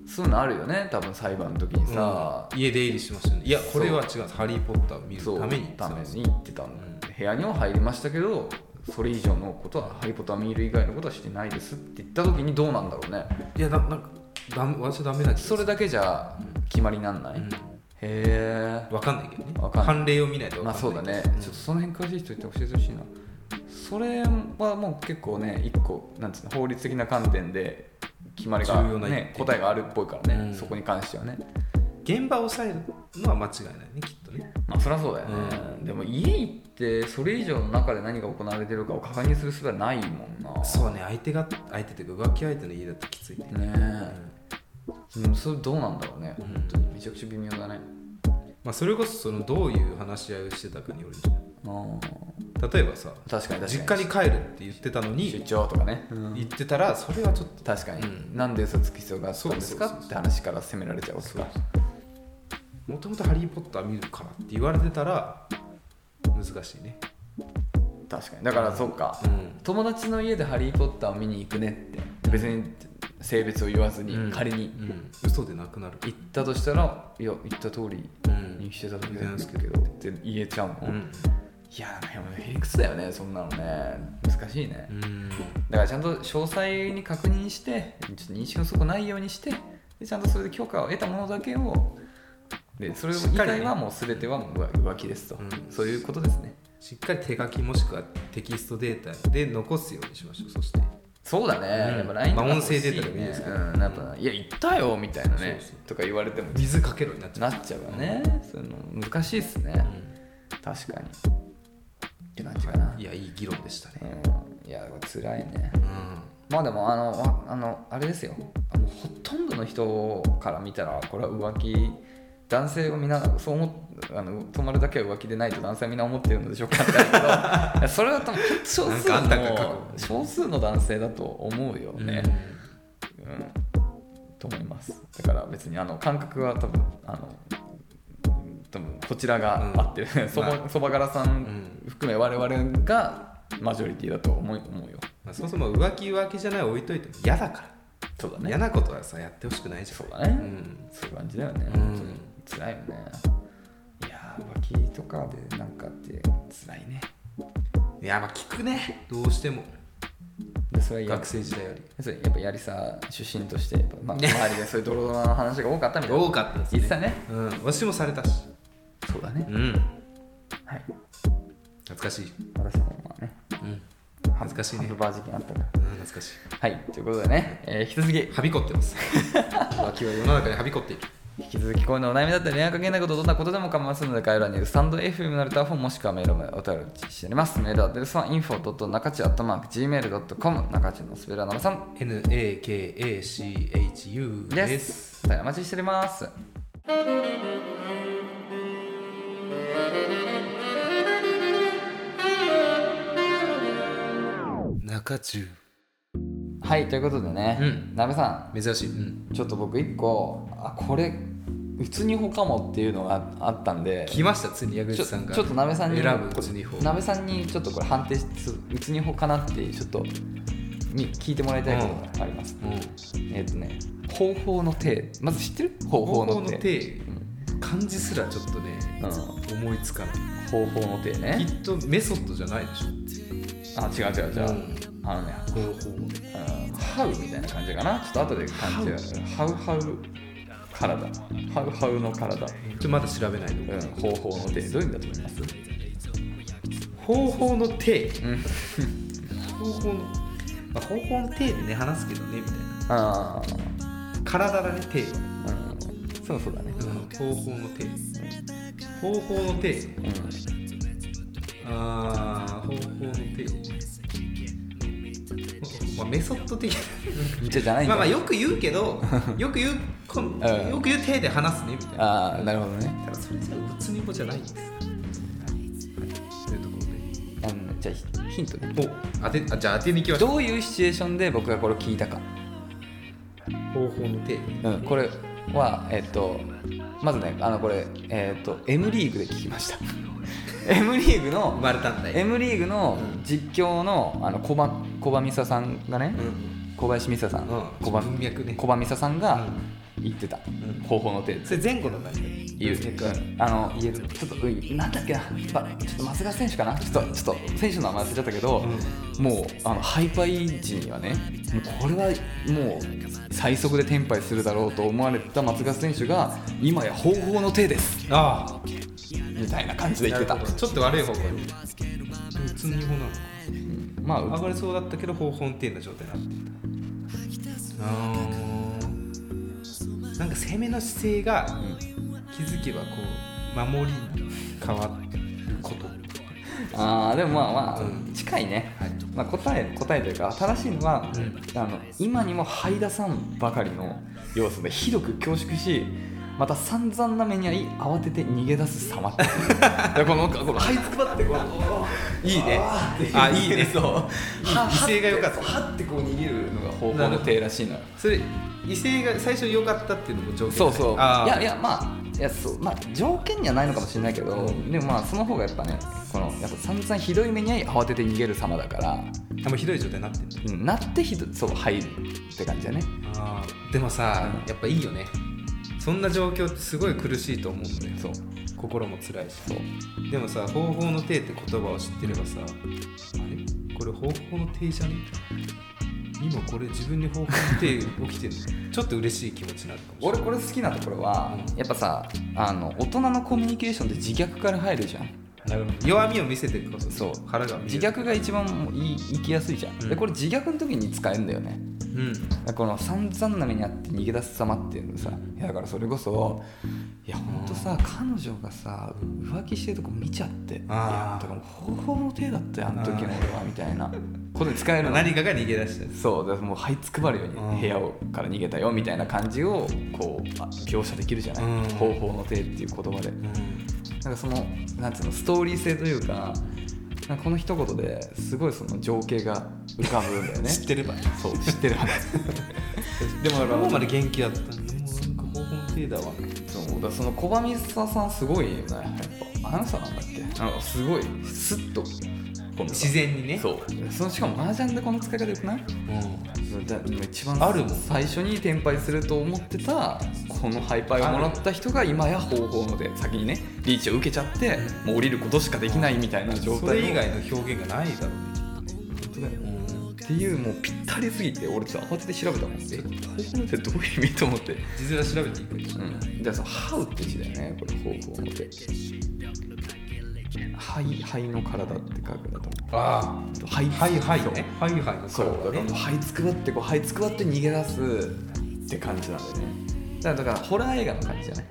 そういうのあるよね多分裁判の時にさ、 うん、家出入りしましたね。いやこれは違う、ハリー・ポッターを見るためにために行ってたの、うん、部屋には入りましたけどそれ以上のことはハリー・ポッターを見る以外のことはしてないですって言った時にどうなんだろうね。 いやだなんかだ私はダメだけどそれだけじゃ決まりになんない、うん、へえ分かんないけどね、判例を見ないと分かんない。 まあそうだね、うん、ちょっとその辺詳しい人いて教えてほしいな。それはもう結構ね一個なんつうの法律的な観点で決まりが、ね、答えがあるっぽいからね、うん、そこに関してはね。 現場を抑えるのは間違いないねきっとね。 まあそりゃそうだよね、うん、でも家行ってそれ以上の中で何が行われてるかを確認する術はないもんな。 そうね、相手が相手っていうか浮気相手の家だときついね。ねえ、うん、それどうなんだろうね、うん、本当にめちゃくちゃ微妙だね。 まあそれこそそのどういう話し合いをしてたかによるんじゃない。例えばさ確かに確かに実家に帰るって言ってたのに出張とかね、 うん、言ってたらそれはちょっと確かに、うん、なんで嘘つく必要があったんですかって話から責められちゃうわけか。 もともとハリー・ポッター見るからって言われてたら難しいね。 確かにだからそうか、うん、友達の家でハリー・ポッターを見に行くねって別に性別を言わずに、うん、仮に、うん、 嘘でなくなる言ったとしたらいや言った通りにしてた時なんですけどって言えちゃうの、うん、いやへりくつだよねそんなのね。難しいね。うんだからちゃんと詳細に確認してちょっと認識の底ないようにしてでちゃんとそれで許可を得たものだけをでそれ以外はもう全てはもう浮気ですと、うん、そういうことですね。 しっかり手書きもしくはテキストデータで残すようにしましょう。そしてそうだね、うん、やっぱ ライン とか、ね、音声データでもいいですけど、うん、やっぱいや言ったよみたいなねそうそうとか言われても水かけろになっちゃうなっちゃうからね、うん、そういうの難しいっすね、うん、確かにって感じかな。 いやいい議論でしたね、 うん、いや辛いね、うん、まあでもあの あ, あのあれですよあのほとんどの人から見たらこれは浮気男性をみんなそう思っあの泊まるだけは浮気でないと男性はみんな思ってるのでしょうかってあるけどそれは多分少数の少数の男性だと思うよね、うんうん、と思います。だから別にあの感覚は多分あの多分こちらが合ってる、うん、そばそば柄さん含め我々がマジョリティだと思うよ、 まあ、そもそも浮気浮気じゃない置いといても嫌だから。 そうだね、 嫌なことはさやってほしくないじゃん。 そうだね、うん、そういう感じだよね、うん、本当に辛いよね。いや浮気とかでなんかって辛いね。 いやまあ聞くねどうしても。 でそれ学生時代よりそれやっぱやりさ出身としてやっぱ、まあ、周りでそういうドロドロな話が多かったみたいな多かったですね。 言ってたね、 うん、私もされたし。 そうだね、 うんはい懐かしい。 私もまあね、 うん恥ずかしいね。 ハンドバー事件あったから、 うん、懐かしい。 はいということでね、えー、引き続きはびこってます浮気は世の中にはびこっている。 引き続きこういうのお悩みだったり恋愛関係ないことどんなことでも構いませんので概要欄にいるスタンド エフエム のレターフォームもしくはメールまでお便りしております。メールアドレスは インフォドットナカチアットマークジーメールドットコム 中地のスペラーナマさんエヌエーケーエーシーエイチユー です。 お待ちしております。 中中はいということでね、うん、なべさん珍しい、うん、 ちょっと僕一個あこれうつにほかもっていうのがあったんで来ました。つに矢口さんがちょっとなべさんに選ぶうつにほなべさんにちょっとこれ判定しうつにほかなってちょっと聞いてもらいたいことがあります、うんうん、えっ、ー、とね方法の体まず知ってる方法の体、 うん、漢字すらちょっとね、うん、思いつかない。 方法の体ねきっとメソッドじゃないでしょ。 あ違う違う違う、うん、あのね方法ハウみたいな感じかな。ちょっと後で感じがハウハウ体ハウハウの体ちょっとまだ調べないの、 うん、方法の手どういう意味だと思います？ 方法の手、 うん、 方法の、まあ、方法の手でね話すけどねみたいな。 あ体だね手は、 うん、そうそうだね、 うん、方法の手、うん、方法の手、うん、あー方法の手まあ、メソッド的じゃじゃないんだまあまあよく言うけどよく言うこん、うん、よく言う手で話すねみたいな。 ああなるほどね。 ただそれじゃうつにほじゃないんです。というところであのじゃあヒントね。 お当てあじゃあ当てに行きましょう。 どういうシチュエーションで僕がこれを聞いたか。 方法の手、 うん、これはえっとまずねあのこれえっと M リーグで聞きました。M リーグの生まれたんだよ M リーグの実況のあの小葉小葉美沙さんがね、うん、小林美沙さん、 うん、 小葉文脈ね小葉美沙さんが、 言ってた、 ん方法の手それ前後の感じ言う、あの言えるちょっとなんだっけな、まあ、ちょっと松川選手かな、ちょっとちょっと選手の名前忘れちゃったけど、うん、もうあのハイパイ時にはね、もうこれはもう最速でテンパイするだろうと思われた松川選手が今や方法の手ですああみたいな感じで言ってた。 ちょっと悪い方向に普通の日本なのか、 うん、まあ上がりそうだったけど方法の手の状態になってんだ。あなんか攻めの姿勢が気づけばこう守りに変わること。 あーでもまあまあ、 うん、 近いね、 はい、 まあ、答え答えというか正しいのは、 うん、 あの今にもはい出さんばかりの要素でひどく恐縮し、また散々な目に遭い慌てて逃げ出す様っていうこのこの這いつくばってこういいねあいいねそう威勢が良かった。 はってこう逃げるのが方法の手らしいのよ。 それ威勢が最初良かったっていうのも条件。 そうそう、いあやいやまあいやそうまあ条件にはないのかもしれないけど、うん、でもまあその方がやっぱね、このやっぱ散々ひどい目に遭い慌てて逃げる様だから、 あもうひどい状態になってる、 うん、なってひどそう入るって感じだね。 あでもさ、うん、やっぱいいよね。そんな状況ってすごい苦しいと思うんだよ。そう心も辛いし。そうでもさ、方法の手って言葉を知ってればさ、あれこれ方法の手じゃね、今これ自分に方法の手起きてるのちょっと嬉しい気持ちになるかもしれない。 俺これ好きなところは、うん、やっぱさあの大人のコミュニケーションで自虐から入るじゃん。 なるほど。弱みを見せてるこそそう腹が見える。 自虐が一番もういいきやすいじゃん、うん、でこれ自虐の時に使えるんだよね。うん、この散々な目にあって逃げ出す様っていうのさ、いやだからそれこそいやほんとさ、彼女がさ浮気してるとこ見ちゃって、いやだから方法の手だったよあの時の俺はみたいなことで使えるの。 何かが逃げ出してる。 そうだからもう這いつくばるように部屋をから逃げたよみたいな感じをこう描写できるじゃない、方法の手っていう言葉で、うん、なんかそのなんていうのストーリー性というか、なんかこの一言ですごいその情景が浮かぶんだよね知ってればそう知ってればでも今まで元気だったんで、もうなんか方法の手だわ。 そうだからその小葉美沙さんすごいよね。やっぱアナウンサーなんだっけ、なんかすごいスッと自然にね。 そうそのしかも麻雀でこの使い方よくない？うん、だ一番あるもん。 最初に転売すると思ってたこのハイパイをもらった人が今や方法ので先にねリーチを受けちゃってもう降りることしかできないみたいな状態の。 それ以外の表現がないだろうね。 本当だよ、うん、っていうもうぴったりすぎて俺ちょっと慌てて調べたもん。え方法の手どういう意味と思って。 実は調べていいか。 うん。じゃあそのハウって字だよねこれ方法の手。肺肺の体って書くんだと思う。 ああ、 肺肺肺ね。肺肺の体ね。 そうだから這いつくばってこう這いつくばって逃げ出すって感じなんだよね。だからだからホラー映画の感じじゃない、うん、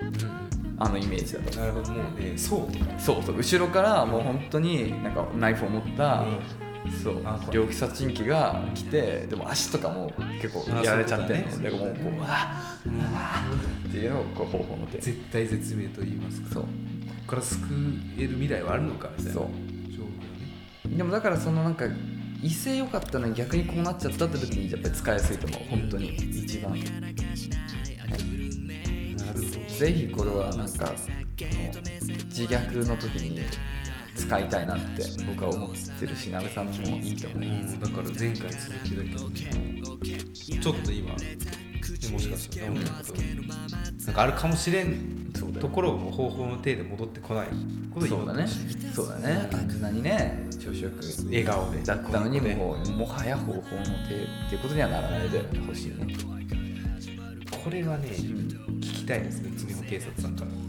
あのイメージだと。 なるほど。もうね、そうとかそうそう後ろからもう本当になんかナイフを持った、うん、そう猟奇殺人鬼が来て、でも足とかも結構やられちゃってるので、もうこうわーうわーっていうのをこう方法の手。 絶対絶命と言いますか。そうここから救える未来はあるのかみたいな。そうでもだからそのなんか威勢良かったのに逆にこうなっちゃったって時にやっぱり使いやすいと思う。本当に一番、ね、なるほど。ぜひこれはなんか自虐の時に使いたいなって僕は思ってるし、なべさんもいいと思う、うん、 だから前回続きだけど、ね、ちょっと今もしかしたら、うん、なんかあるかもしれんところを方法の手で戻ってこないことそうだね。そうだね。あんなにね調子よく笑顔でだったのにもうもはや方法の手っていうことにはならないでほしいね。 これはね、うん、聞きたいですね。日本警察さんから、うん、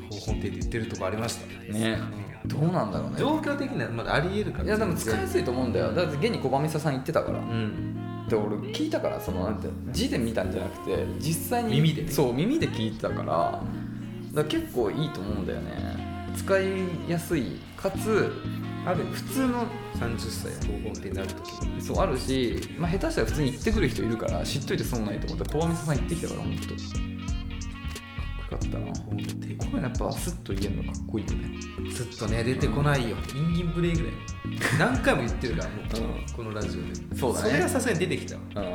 方法の手で言ってるとこありましたね。うん、どうなんだろうね。 状況的にはまだありえるから。 いやでも使いやすいと思うんだよ。だって現に小葉美沙さん言ってたから。 うんで俺聞いたから、そのなんて字で見たんじゃなくて実際に耳で、ね、 そう耳で聞いてたから、だから結構いいと思うんだよね。使いやすいかつある普通のさんじゅっさい方法ってなるときそうあるし、まあ、下手したら普通に行ってくる人いるから知っといて損ないと思ったら小葉美沙さん行ってきたから本当かっこよかったな。こういうのやっぱスッと言えるのかっこいいよね。 スッとね出てこないよ。インギンプレイぐらい何回も言ってるからもう、うん、このラジオで。 そうだね。 それがさすがに出てきたわ。 うん、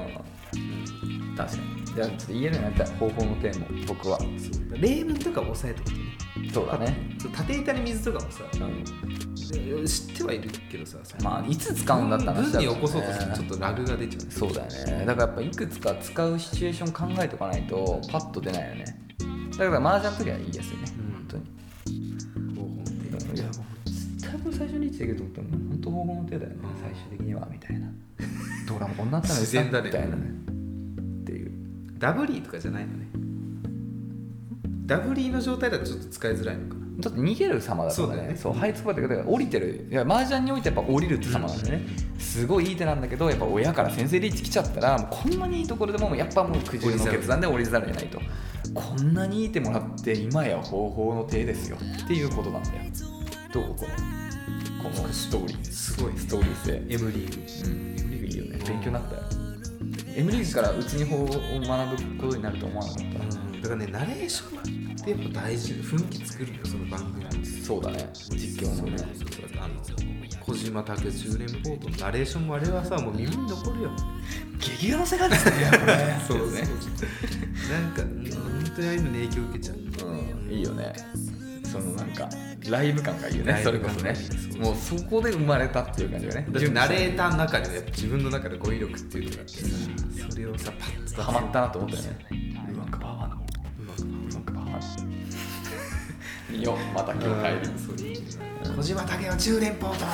確かに。じゃあちょっと言えるようになった方法のテーマ僕は例文とかを押さえておくとね。 そうだね。 縦板に水とかもさ、うん、 知ってはいるけどさ、 まあいつ使うんだったら文に起こそうとするとちょっとラグが出ちゃう。 そうだよね。だからやっぱいくつか使うシチュエーション考えておかないとパッと出ないよね。だから麻雀の時はいいですよね、うん、本当に方法の手。 いやもう絶対これ最初に言ってたけど本当方法の手だよね、うん、最終的にはみたいなドラもこんなあったのにさみたいなねっていう。 ダブリーとかじゃないのね。ダブリーの状態だとちょっと使いづらいのかな。 ちょっと逃げる様だからね。そう、這いつくばってくるから降りてる。いや麻雀においてやっぱ降りるって様なんだよね、うん、すごいいい手なんだけど、やっぱ親から先制リーチ来ちゃったらもうこんなにいいところでもやっぱもう苦渋の決断で降りざるを得ないと。こんなにいい手もらって今や方法の手ですよっていうことなんだよ。どうこのこのストーリー、 すごいストーリー性。 M リーグ、 うん、M リーグいいよね。勉強になったよ。 M リーグからうつに法を学ぶことになると思わなかった、 うん、だからねナレーションってやっぱ大事。雰囲気作るよその番組。 そうだね、実況のね。 あの小島武史連ポートのナレーションもあれはさもう耳に残るよ。 激画の世界ですねこれそうそうね。なんか本当にああいうのに影響を受けちゃう。 うん、いいよね。そのなんかライブ感がいいよね。それこそね、もうそこで生まれたっていう感じがね。 だってナレーターの中でもやっぱ自分の中で語彙力っていうのがあってさ、それをさパッとハマったなと思ったよね。うまくパワーのうまくパワーいいよ、また今日帰る。 小島武史中連ポート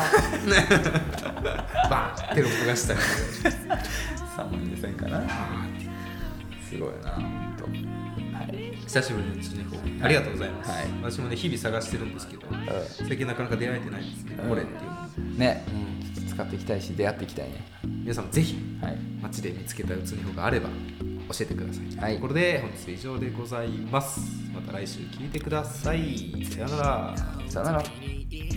バーンテロップがしたりさんまんにせんかな。すごいな本当。はい、 久しぶりのうちにありがとうございます、 はい、 私もね日々探してるんですけど、うん、最近なかなか出会えてないですね、うん、これっていうね、うん、使っていきたいし出会っていきたいね。 皆さんもぜひ、はい、街で見つけたうつにほがあれば教えてください、はい、これで本日は以上でございます。また来週聞いてください。さよなら。 さよなら。